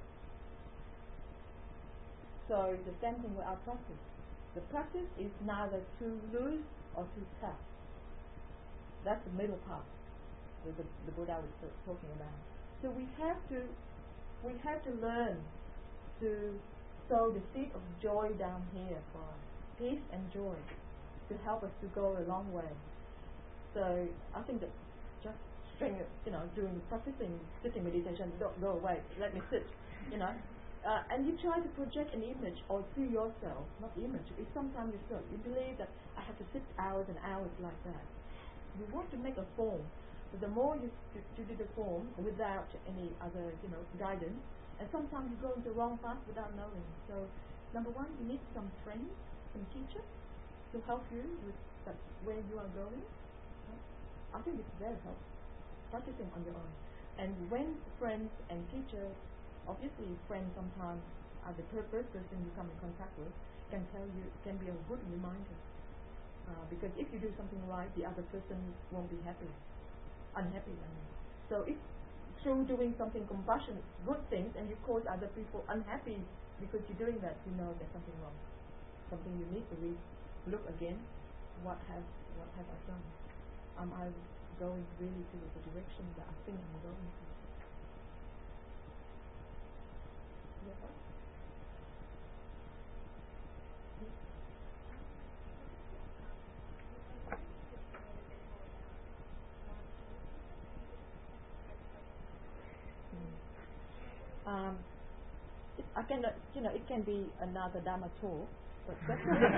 So the same thing with our practice. The practice is neither too loose or too tight. That's the middle part that the Buddha was talking about. So we have to learn to sow the seed of joy down here for us, peace and joy, to help us to go a long way. So I think that just doing practicing sitting meditation, don't go away. Let me sit, and you try to project an image or see yourself, not the image. It's sometimes yourself. You believe that I have to sit hours and hours like that. You want to make a form. So the more you do the form without any other, guidance, and sometimes you go into the wrong path without knowing. So number one, you need some friends, some teachers to help you with where you are going. I think it's very helpful. Practicing on your own. And when friends and teachers, obviously friends sometimes are the first person you come in contact with, can tell you, can be a good reminder. Because if you do something right, the other person won't be unhappy. I mean. So if through doing something compassionate, good things, and you cause other people unhappy because you're doing that, you know there's something wrong. Something you need to look again. What have I done? Am I going really to the direction that I think I'm going to? Yes, sir? I cannot, it can be another Dharma talk, but that's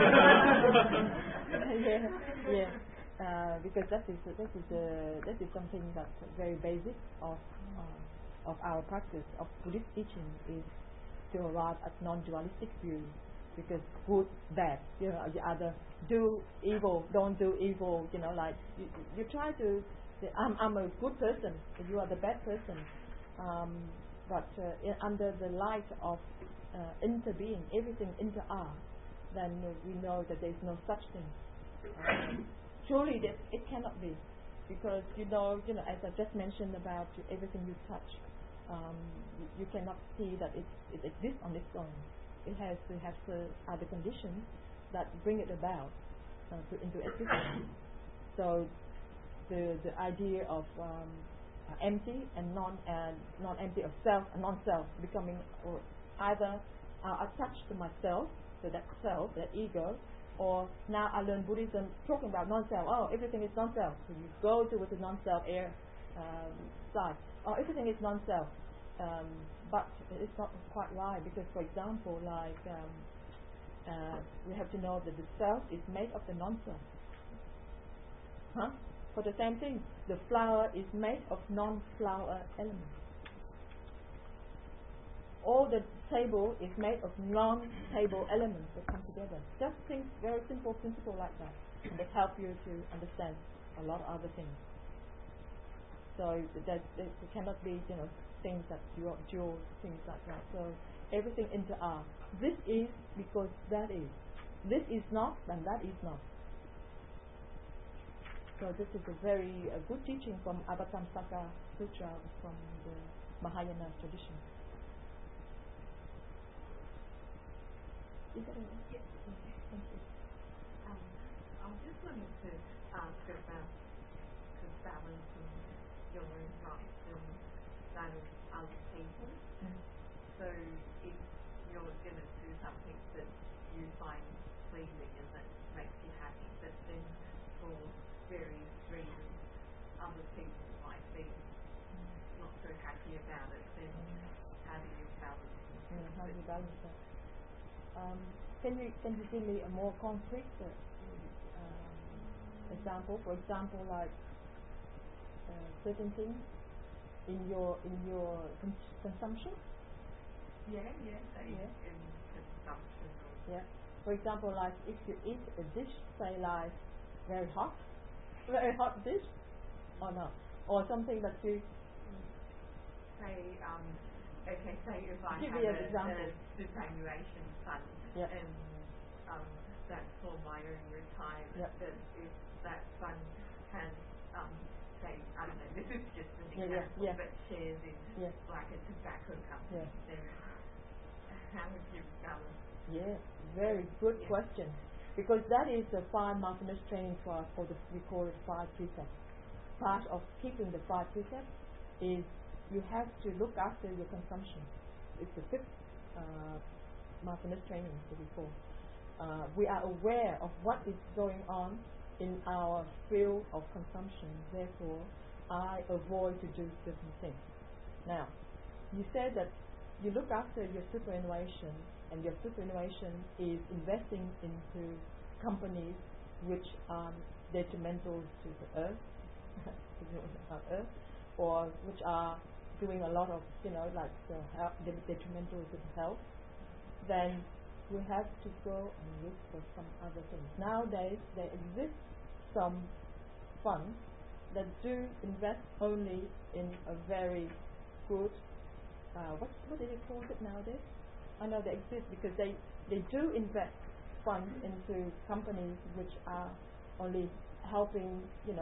because that is something that's very basic of our practice of Buddhist teaching, is to arrive at non-dualistic view. Because good, bad, the other, do evil, don't do evil, like you try to say, I'm a good person, you are the bad person. But under the light of interbeing, everything inter are, then we know that there is no such thing. Surely that it cannot be, because as I just mentioned about everything you touch, you cannot see that it exists on its own. It has to have other conditions that bring it about into existence. So the idea of empty and non-empty, of self and non-self, becoming or either attached to myself, so that self, that ego, or now I learn Buddhism talking about non-self. Oh, everything is non-self. So you go towards the non-self side. Oh, everything is non-self. But it's not quite right, because, for example, like we have to know that the self is made of the non-self. For the same thing, the flower is made of non-flower elements. All the table is made of non-table elements that come together. Just think, very simple principle like that, and that help you to understand a lot of other things. So that it cannot be, things that you are dual, things like that. So everything inter are. This is because that is. This is not, and that is not. So this is a very good teaching from Avatamsaka Sutra, from the Mahayana tradition. Is that it? Yes. Thank you. I just wanted to ask about the balance in your own rights and that of other people. So if you're going to do something that you find pleasing and that makes you happy, but then for various reasons other people might be not so happy about it, then how do you balance it? How do you balance that? Can you give me a more concrete example? For example, like certain things in your consumption. Say in consumption. Yeah. For example, like if you eat a dish, say like very hot dish, or not, or something that you say if I give have me an example. a superannuation fund and that's for my own retirement, but if that fund has say, I don't know, this is just an example, but shares in like a tobacco company, then how would you balance? Yeah, very good question. Because that is the 5 mindfulness training for us, we call it 5 precepts. Part of keeping the 5 precepts is you have to look after your consumption. It's the 5th mindfulness training that we call. We are aware of what is going on in our field of consumption. Therefore, I avoid to do certain things. Now, you said that you look after your superannuation, and your superannuation is investing into companies which are detrimental to the earth, or which are doing a lot of, detrimental to the health. Then you have to go and look for some other things. Nowadays, there exist some funds that do invest only in a very good, what do they call it nowadays? I know they exist because they do invest funds into companies which are only helping,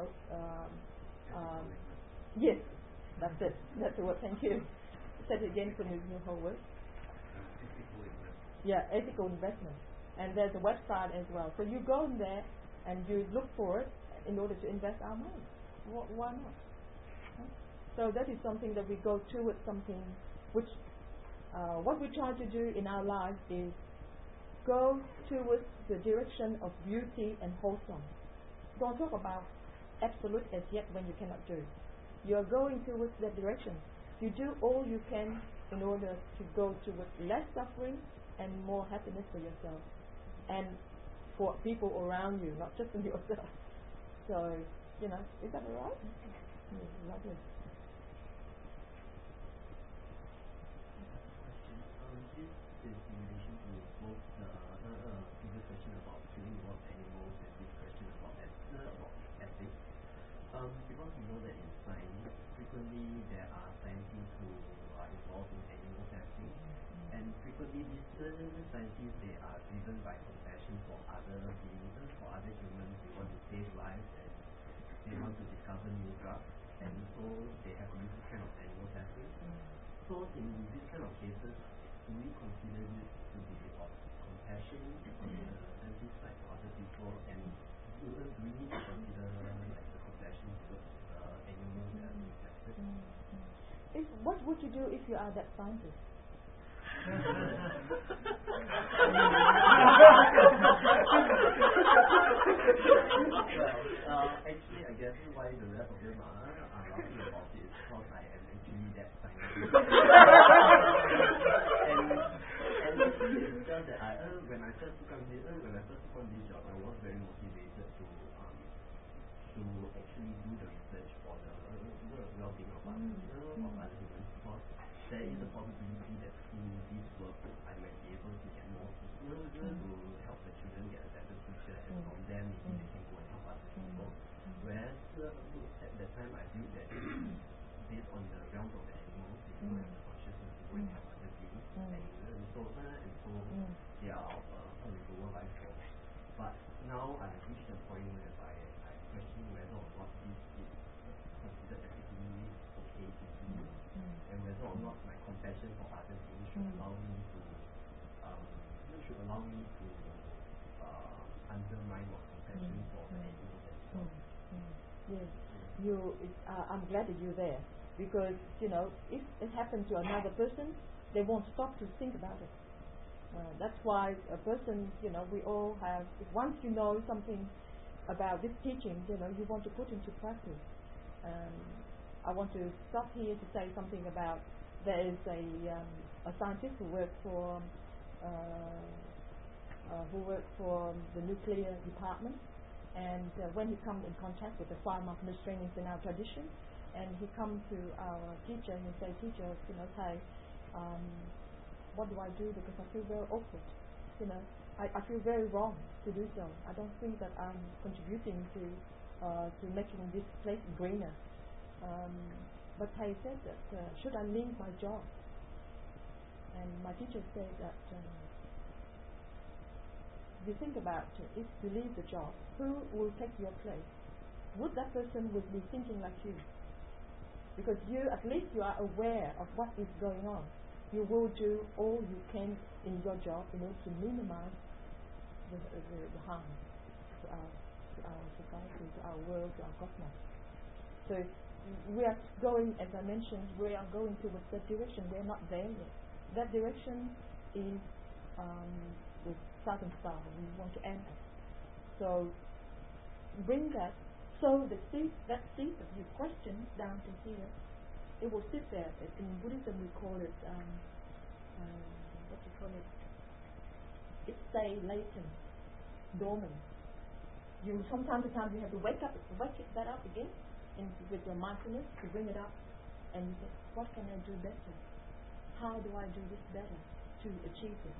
yes, that's it. That's the word. Thank you. Say it again for new whole word. Yeah, ethical investment. And there's a website as well. So you go in there and you look for it in order to invest our money. Why not? Huh? So that is something that we go towards something which what we try to do in our life is go towards the direction of beauty and wholesome. Don't talk about absolute as yet when you cannot do it. You're going towards that direction. You do all you can in order to go towards less suffering and more happiness for yourself and for people around you, not just for yourself. So, is that all right? Lovely. This is in relation to both the previous question about feeling about animals and this question about ethics. Because we know that in science, frequently there are scientists who are involved in animal testing, and frequently these scientists, they are driven by compassion for other beings, for other humans. They want to save lives and they want to discover new drugs, and so they have to use this kind of animal testing. So in this kind of cases, do we consider this to be of compassion on the sensitive side to other people, and do we need to consider like the compassion towards the animals that are being tested? What would you do if you are that scientist? Well, actually, I guess why the rest of them are laughing about it is because I am actually that scientist. and it's just that when I first took on this job, I was very motivated to actually do the research for the well-being of others, humans, because there is a possibility that through this work I might be able to get more people to help the children get a better future, and from there maybe they can go and help other people. Whereas at that time I feel that based on the realms of the animals, they don't have the consciousness to go and help other beings, and so they are of a lower life force. But now I've reached the point whereby I question whether or not this is considered ethically okay to do, and whether or not my compassion for other beings should allow me to undermine my compassion for the animals as well. Yes, I'm glad that you're there, because if it happened to another person, they won't stop to think about it. That's why a person, we all have. Once you know something about this teaching, you want to put into practice. I want to stop here to say something about. There is a scientist who worked for the nuclear department, and when he comes in contact with the 5-month nurse trainings in our tradition, and he comes to our teacher and he says, "Teacher, hey, what do I do? Because I feel very awkward. I feel very wrong to do so. I don't think that I'm contributing to making this place greener. But he said that should I leave my job?" And my teacher said that if you think about if you leave the job, who will take your place? Would that person would be thinking like you? Because at least you are aware of what is going on. You will do all you can in your job in order to minimize the harm to our society, to our world, to our cosmos. So we are going, as I mentioned, we are going towards that direction. We are not there yet. That direction is the Southern Star. We want to end it. So bring that. So that seed of your question down to here, it will sit there. In Buddhism we call it what do you call it? It stay latent, dormant. You from time to time you have to wake that up again, and with your mindfulness to bring it up, and you say, what can I do better? How do I do this better to achieve this?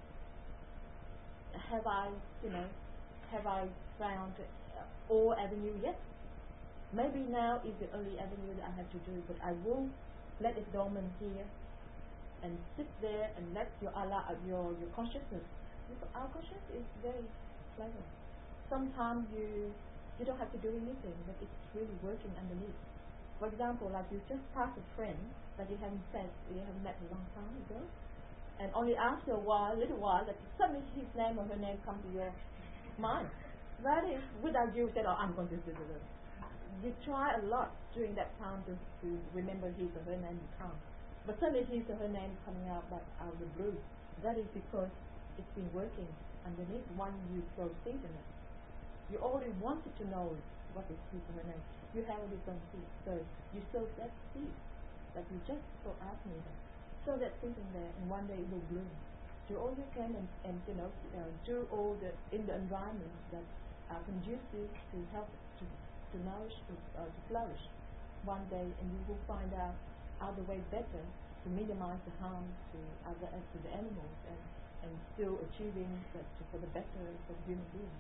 Have I found all avenue yet? Maybe now is the early avenue that I have to do, but I won't let it dormant here and sit there and let your your consciousness. Because our consciousness is very clever. Sometimes you don't have to do anything, but it's really working underneath. For example, like you just pass a friend that you haven't met a long time ago, and only after a little while, that suddenly his name or her name comes to your mind. That is without you saying, "Oh, I'm going to do this." You try a lot during that time to remember his or her name, you can't. But suddenly his or her name coming out of the blue. That is because it's been working underneath when you throw seed in it. You already wanted to know what is his or her name. You have already done seed. So you sow that seed that you just so asked me that. Sow that seed in there, and one day it will bloom. Do all you can and do all in the environment that are conducive to help to nourish, to flourish one day, and you will find out other way better to minimize the harm to the animals and still achieving for the better for the human beings.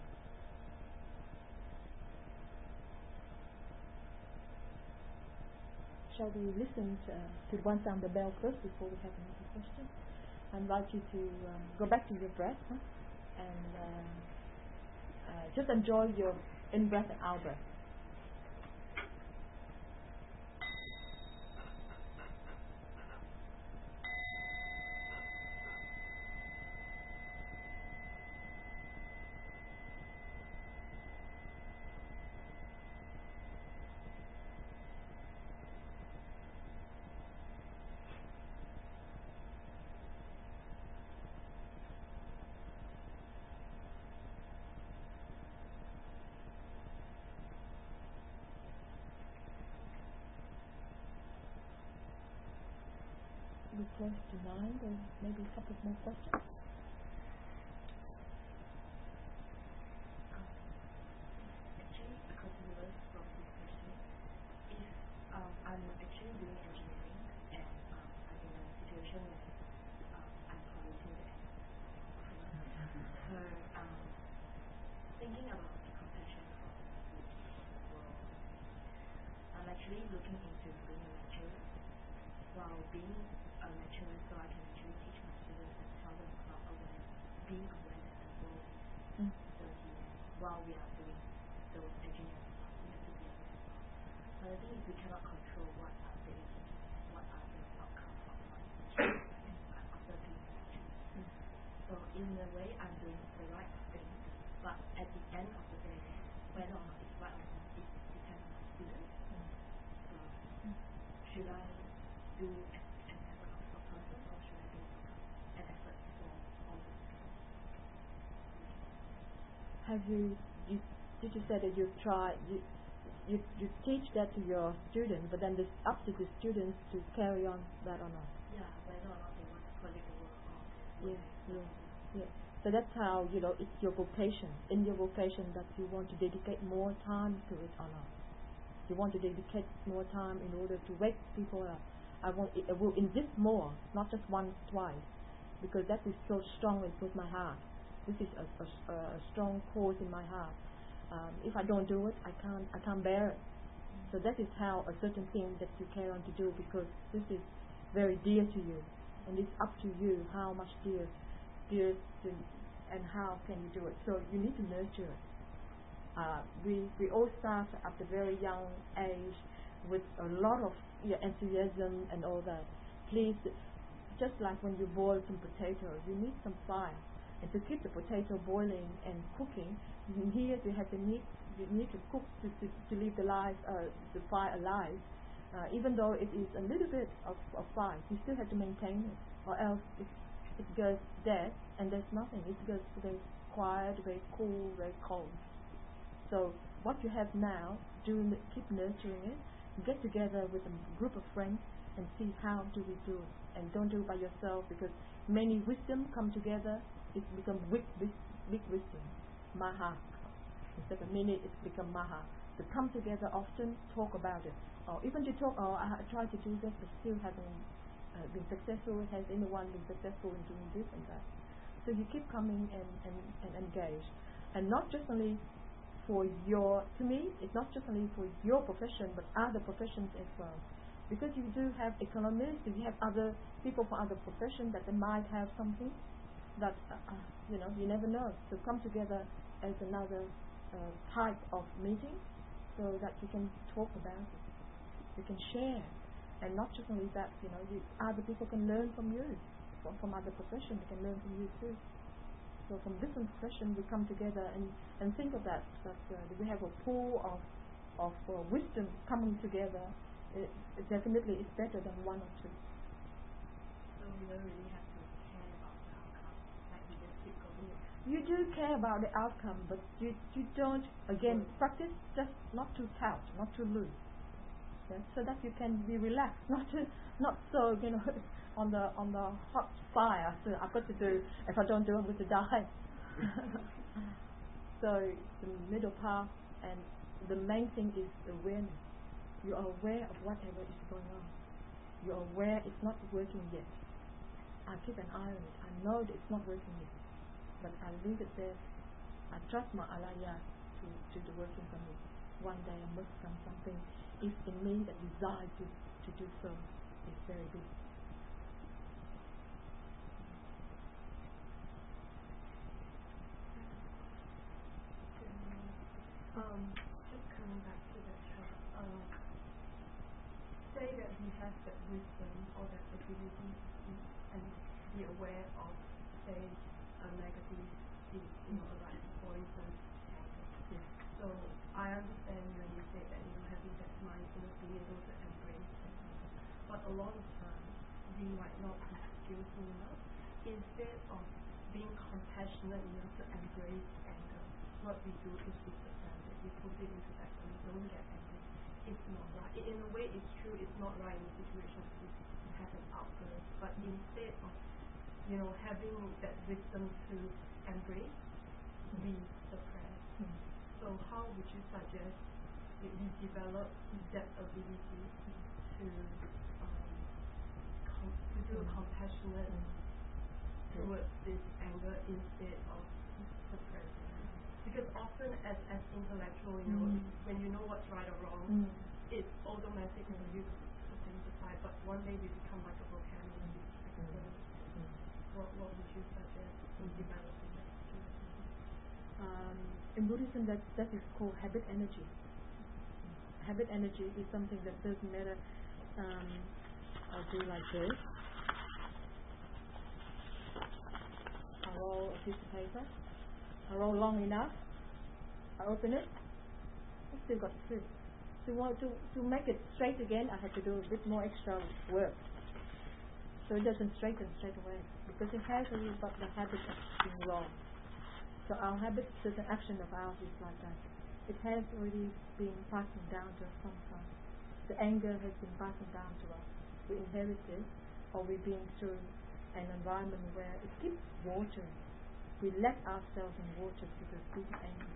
Shall we listen to one sound the bell first before we have another question? I invite you to go back to your breath, and just enjoy your in-breath and out-breath. We're close to 9, or maybe a couple more questions. Actually, because we learned from this question, if I'm actually doing engineering and I'm in a situation where I'm polluting the air. So thinking about the compassion for the world, I'm actually looking into being a lecturer. While being a lecturer, so I can actually teach my students and tell them about awareness, being aware that the world is dirty, while we are doing those engineering stuff, we have to be aware. But the thing is, we cannot control what are the outcomes of my after being a lecturer. So in a way, I'm doing the right thing, but at the end of the day, whether or not it's right or wrong, it depends on the students. So should I do an effort for a person, or should I do an effort for all the people? Have you did you say that you try you teach that to your students, but then it's up to the students to carry on that or not? Yeah, whether or not they want to collect the work or Yes. So that's how it's your vocation. In your vocation, that you want to dedicate more time to it or not. You want to dedicate more time in order to wake people up. I will insist more, not just once, twice, because that is so strong with my heart. This is a strong cause in my heart. If I don't do it, I can't bear it. So that is how a certain thing that you carry on to do, because this is very dear to you, and it's up to you how much dear to, and how can you do it. So you need to nurture it. We all start at a very young age with a lot of enthusiasm and all that. Please, just like when you boil some potatoes, you need some fire, and to keep the potato boiling and cooking, here you have you need to cook to leave the fire alive. Even though it is a little bit of fire, you still have to maintain it, or else it goes dead and there's nothing. It goes very quiet, very cool, very cold. So what you have now, keep nurturing it. Get together with a group of friends and see how do we do it. And don't do it by yourself, because many wisdom come together, it becomes big wisdom, maha. Instead of many, it's become maha. So come together often, talk about it. Or even to talk, I tried to do this, but still haven't been successful. Has anyone been successful in doing this and that? So you keep coming and engage. And not just only for to me, it's not just only for your profession, but other professions as well. Because you do have economists, you have other people from other professions that they might have something that, you never know. So come together as another type of meeting so that you can talk about it. You can share. And not just only that, other people can learn from you. From other professions, they can learn from you too. So from different professions, we come together and think of that we have a pool of wisdom coming together. It definitely is better than one or two. So we don't really have to care about the outcome. Like we just keep going. You do care about the outcome, but you don't, again, practice just not to tout, not to lose. Yeah? So that you can be relaxed, not so, on the hot fire. So I've got to do, if I don't do it, I'm going to die. So the middle path, and the main thing is awareness. You are aware of whatever is going on. You are aware it's not working yet. I keep an eye on it. I know that it's not working yet, but I leave it there. I trust my alaya to the working for me. One day I must come something. If in me that desire to do so is very big. Just coming back to that shot, say that we have that wisdom or that ability and be aware of, say, a negative thing, arising, for instance, anger. Yes. So I understand when you say that having that mindfulness, being able to embrace anger, but a lot of times we might not be skillful enough. Instead of being compassionate enough to embrace anger, what we do is we suppress it, we put it into back and we don't get angry. It's not right. In a way, it's true, it's not right in a situation to have an outburst, but instead of having that wisdom to embrace, we suppress. So how would you suggest that we develop that ability to do compassionate towards this anger instead of suppressing? Because often as intellectual, when you know what's right or wrong, it's automatic for you to put things aside, but one day we become like a vocabulary. What would you suggest in developing that skill? In Buddhism, that is called habit energy. Habit energy is something that doesn't matter. I'll do like this. I roll a piece of paper. I roll long enough. I open it. I still got the fruit. To make it straight again, I have to do a bit more extra work. So it doesn't straighten straight away, because it has already got the habit of being wrong. So our habit, certain action of ours is like that. It has already been passing down to us sometimes. The anger has been passing down to us. We inherit it, or we've been through an environment where it keeps watering. We let ourselves in water because we get angry.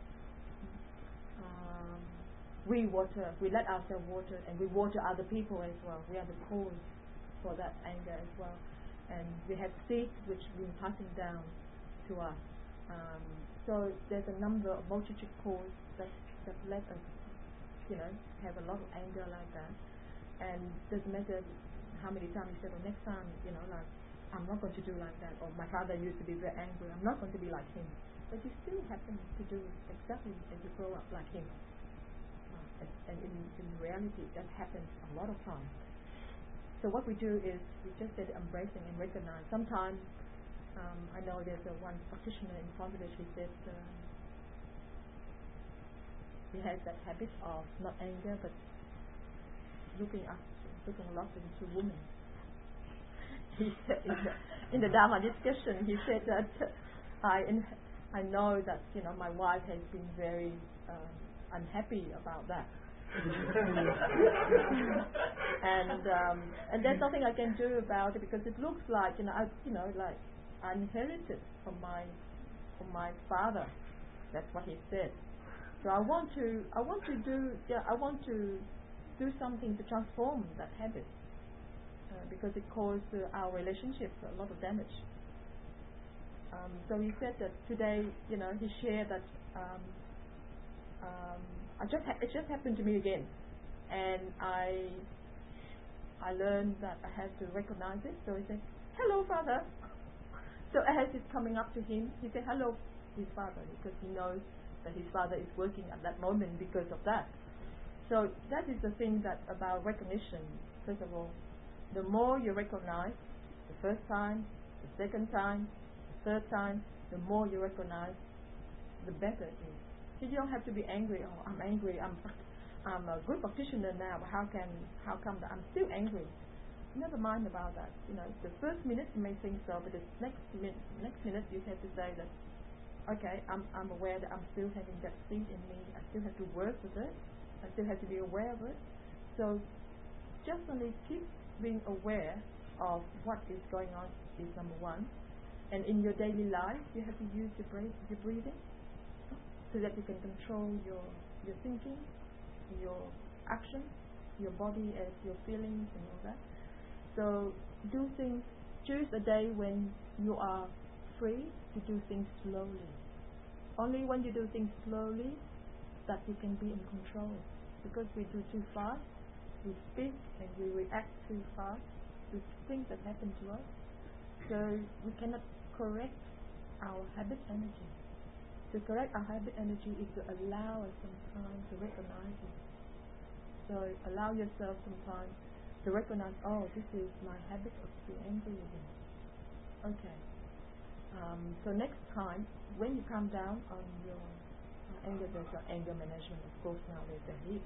We let ourselves water, and we water other people as well. We are the cause for that anger as well. And we have seeds which have been passing down to us. So there's a number of multitude causes that let us, have a lot of anger like that. And it doesn't matter how many times you say, well, next time, I'm not going to do like that. Or my father used to be very angry. I'm not going to be like him. But you still happen to do exactly as you grow up like him. And in reality, that happens a lot of times. So what we do is we just said embracing and recognize. Sometimes I know there's one practitioner in Bangladesh who said he has that habit of not anger but looking a lot into women. He said in the Dharma discussion, he said that I know that my wife has been very unhappy about that. And there's nothing I can do about it, because it looks like I inherited from my father. That's what he said. So I want to do something to transform that habit, because it caused our relationships a lot of damage. So he said that today, he shared that it just happened to me again, and I learned that I had to recognize it. So he said, "Hello, Father." So as he's coming up to him, he said hello to his father, because he knows that his father is working at that moment because of that. So that is the thing that about recognition. First of all, the more you recognize, the first time, the second time, the third time, the more you recognize, the better it is. So you don't have to be angry. Oh, I'm angry. I'm a good practitioner now. But how come that I'm still angry? Never mind about that. The first minute you may think so, but the next minute you have to say that, okay, I'm aware that I'm still having that seed in me. I still have to work with it. I still have to be aware of it. So just only keep being aware of what is going on is number one. And in your daily life, you have to use your breathing, so that you can control your thinking, your action, your body as your feelings and all that. So do things, choose a day when you are free to do things slowly. Only when you do things slowly that you can be in control. Because we do too fast, we speak and we react too fast to things that happen to us. So we cannot correct our habit energy. To correct our habit energy is to allow us some time to recognize it. So allow yourself some time to recognize, oh, this is my habit of being angry again. Okay. So next time, when you come down on your anger, there's your anger management. Of course, now there's a heat.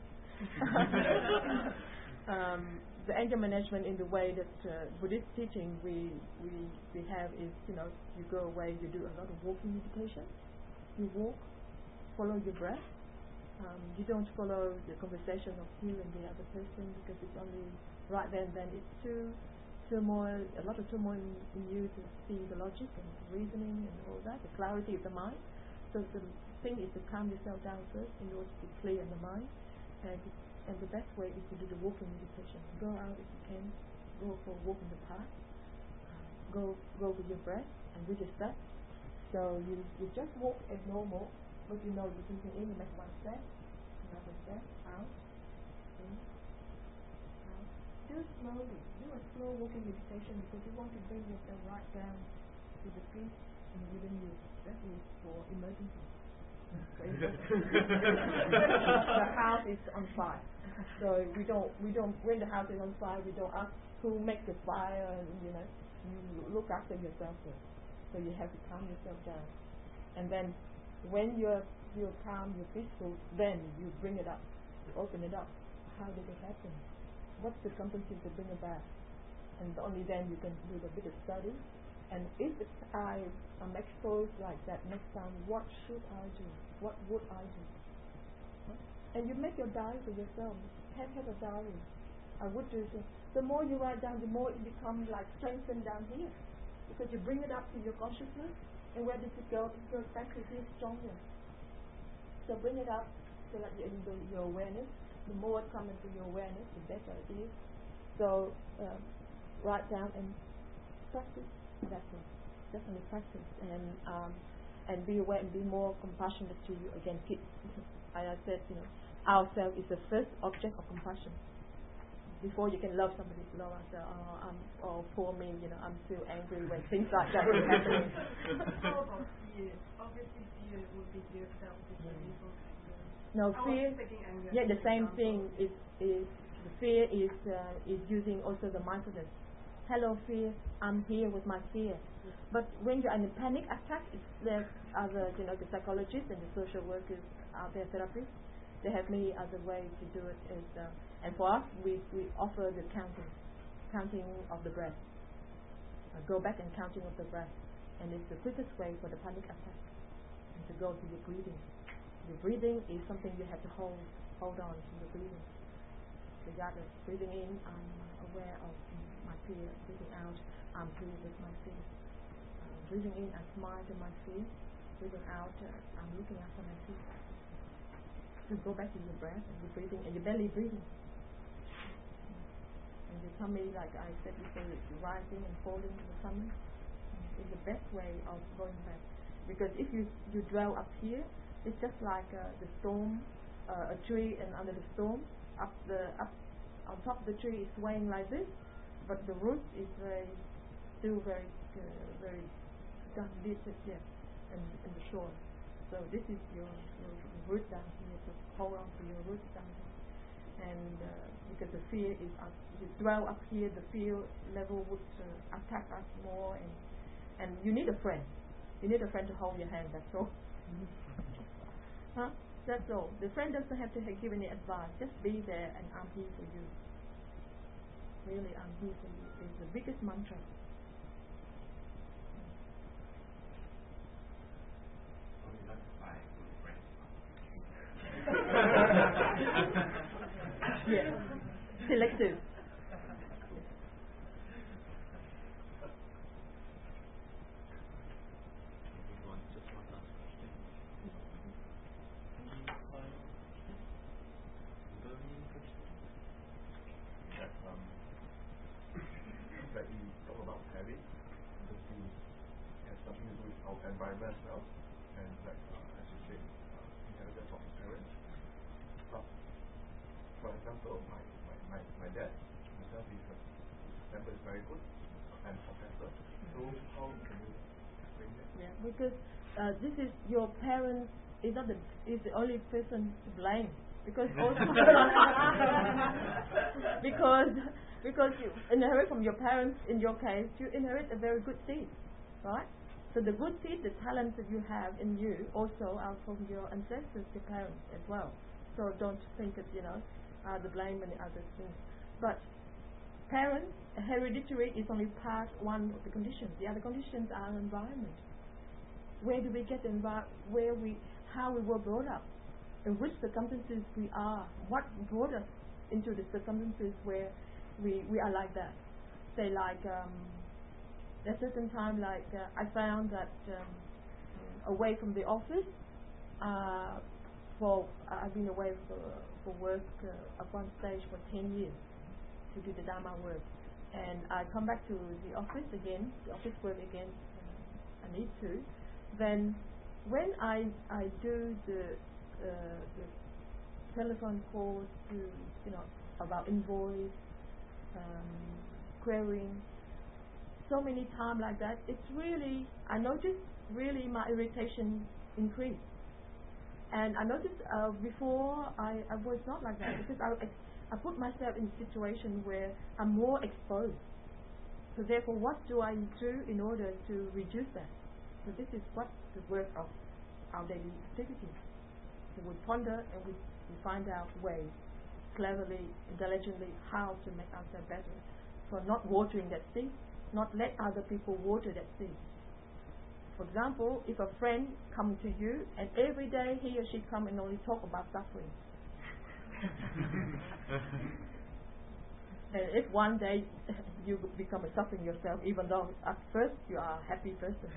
The anger management in the way that Buddhist teaching we have is, you go away, you do a lot of walking meditation. You walk, follow your breath. You don't follow the conversation of you and the other person, because it's only right then it's turmoil, a lot of turmoil in you to see the logic and reasoning and all that, the clarity of the mind. So the thing is to calm yourself down first in order to clear the mind. And the best way is to do the walking meditation. Go out if you can, go for a walk in the park, go with your breath and with your steps. So you just walk as normal, but you're breathing in, you make one step, another step, out, in, out. Do it slowly. Do a slow walking meditation, because you want to bring yourself right down to the peace and within you. That is for emergency. The house is on fire. So we don't when the house is on fire, we don't ask who makes the fire, and you look after yourself first. So you have to calm yourself down. And then when you're calm, you're peaceful, then you bring it up. You open it up. How did it happen? What's the circumstances to bring it back? And only then you can do a bit of study. And if I am exposed like that next time, what should I do? What would I do? And you make your diary for yourself. Have a diary. I would do this. The more you write down, the more it becomes like strengthened down here. Because you bring it up to your consciousness, and where does it go? It goes back to here stronger. So bring it up so that your awareness, the more it comes into your awareness, the better it is. So write down and practice. That's it. Definitely practice and be aware and be more compassionate to you against it. I said, ourselves is the first object of compassion. Before you can love somebody, love ourselves. Oh, poor me, I'm still angry when things like that are happening. How about fear? Obviously, fear will give yourself different anger. No, fear. Yeah, the same thing is the fear is using also the mindfulness. Hello, fear. I'm here with my fear. But when you're in a panic attack, there's other, the psychologists and the social workers out there, therapists. They have many other ways to do it. And for us, we offer the counting of the breath. Go back and counting of the breath, and it's the quickest way for the panic attack. And to go to your breathing. The breathing is something you have to hold on to the breathing. Regardless, breathing in, I'm aware of my fear. Breathing out, I'm here with my fear. Breathing in, I smile to my fear. Breathing out, I'm looking after my fear. So go back to your breath and your breathing and your belly breathing. And your tummy, like I said before, it's rising and falling to the tummy. Is the best way of going back. Because if you dwell up here, It's just like the storm, a tree, and under the storm, up on top of the tree is swaying like this, but the root is still very deep, in the soil. So this is your root down here. So hold on to your roots down here, and because the fear is up, if you dwell up here, the fear level would attack us more, and you need a friend. You need a friend to hold your hand. That's all. Huh? That's all. The friend doesn't have to give any advice. Just be there, and I'm here for you. Really, I'm here for you. It's the biggest mantra. Yeah, selective. That we talk about habit, obviously has something to do with our environment as well, and like as you said, inheritance from parents. But for example, my dad himself his temper is very good and professor. So how can you explain that? Yeah, because this is your parents is the only person to blame, because also because you inherit from your parents. In your case, you inherit a very good seed, right? So the good seed, the talents that you have in you, also are from your ancestors, your parents as well. So don't think that the blame and the other things. But parents, hereditary is only part one of the conditions. The other conditions are environment. Where do we get how we were brought up, in which circumstances we are, what brought us into the circumstances where we are like that. Say like at a certain time, like I found that away from the office, I've been away for work at one stage for 10 years to do the Dharma work, and I come back to the office work again. I need to. Then when I do the telephone calls to about invoice, querying, so many times like that, it's really, I noticed really my irritation increased. And I noticed before I was not like that, because I put myself in a situation where I'm more exposed. So therefore, what do I do in order to reduce that? So this is what the work of our daily activities. So we ponder and we find out ways, cleverly, intelligently, how to make ourselves better. For not watering that seed, not let other people water that seed. For example, if a friend comes to you and every day he or she come and only talk about suffering, and if one day you become a suffering yourself, even though at first you are a happy person,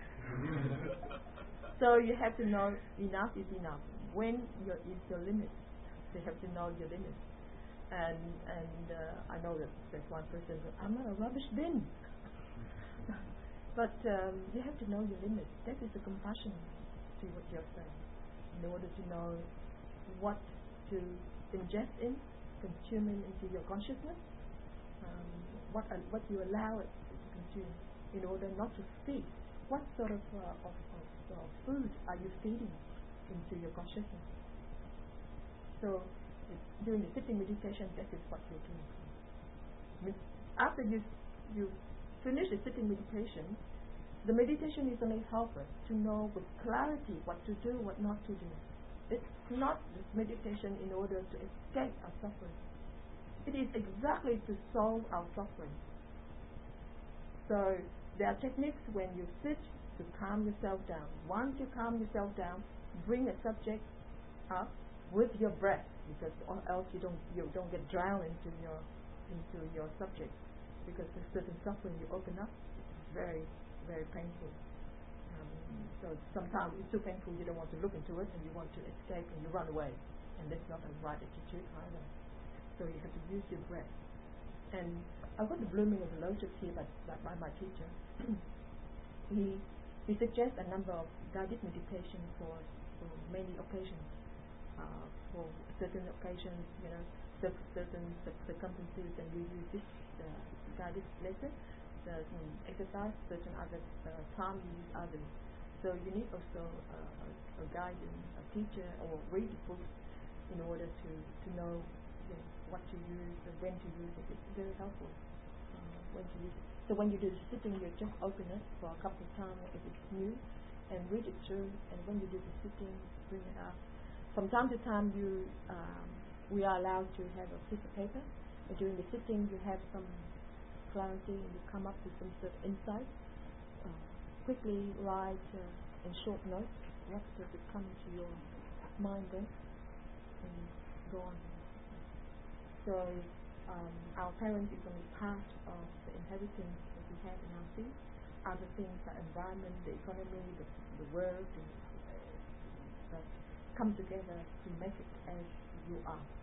so you have to know enough is enough. When is your limit? You have to know your limit. And I know that there's one person who, I'm not a rubbish bin. But you have to know your limit. That is the compassion to what you're saying. In order to know what to ingest in, consuming into your consciousness, what you allow it to consume, in order not to feed. What sort of food are you feeding into your consciousness? So during the sitting meditation, that is what you're doing. After you finish the sitting meditation, the meditation is only help us to know with clarity what to do, what not to do. It's not this meditation in order to escape our suffering. It is exactly to solve our suffering. So there are techniques when you sit to calm yourself down. Once you calm yourself down, bring a subject up with your breath, because or else you don't get drowned into your subject, because there's certain suffering you open up. It's very, very painful. So sometimes it's too painful you don't want to look into it and you want to escape and you run away, and that's not a right attitude either. So you have to use your breath. And I've got the blooming of the lotus here by my teacher. He suggests a number of guided meditation for for many occasions. For certain occasions, certain circumstances, and you use this guided letter, certain exercise, certain other time you use others. So you need also a guidance, a teacher, or read books in order to know what to use and when to use it. It's very helpful when to use it. So when you do the sitting, you just open it for a couple of times if it's new and read it through, and when you do the sitting, bring it up. From time to time we are allowed to have a piece of paper, and during the sitting you have some clarity and you come up with some sort of insight. Quickly write in short notes what does it come to your mind then, and go on. So our parents is only part of the inheritance that we have in our seed. Other things like environment, the economy, the world, that come together to make it as you are.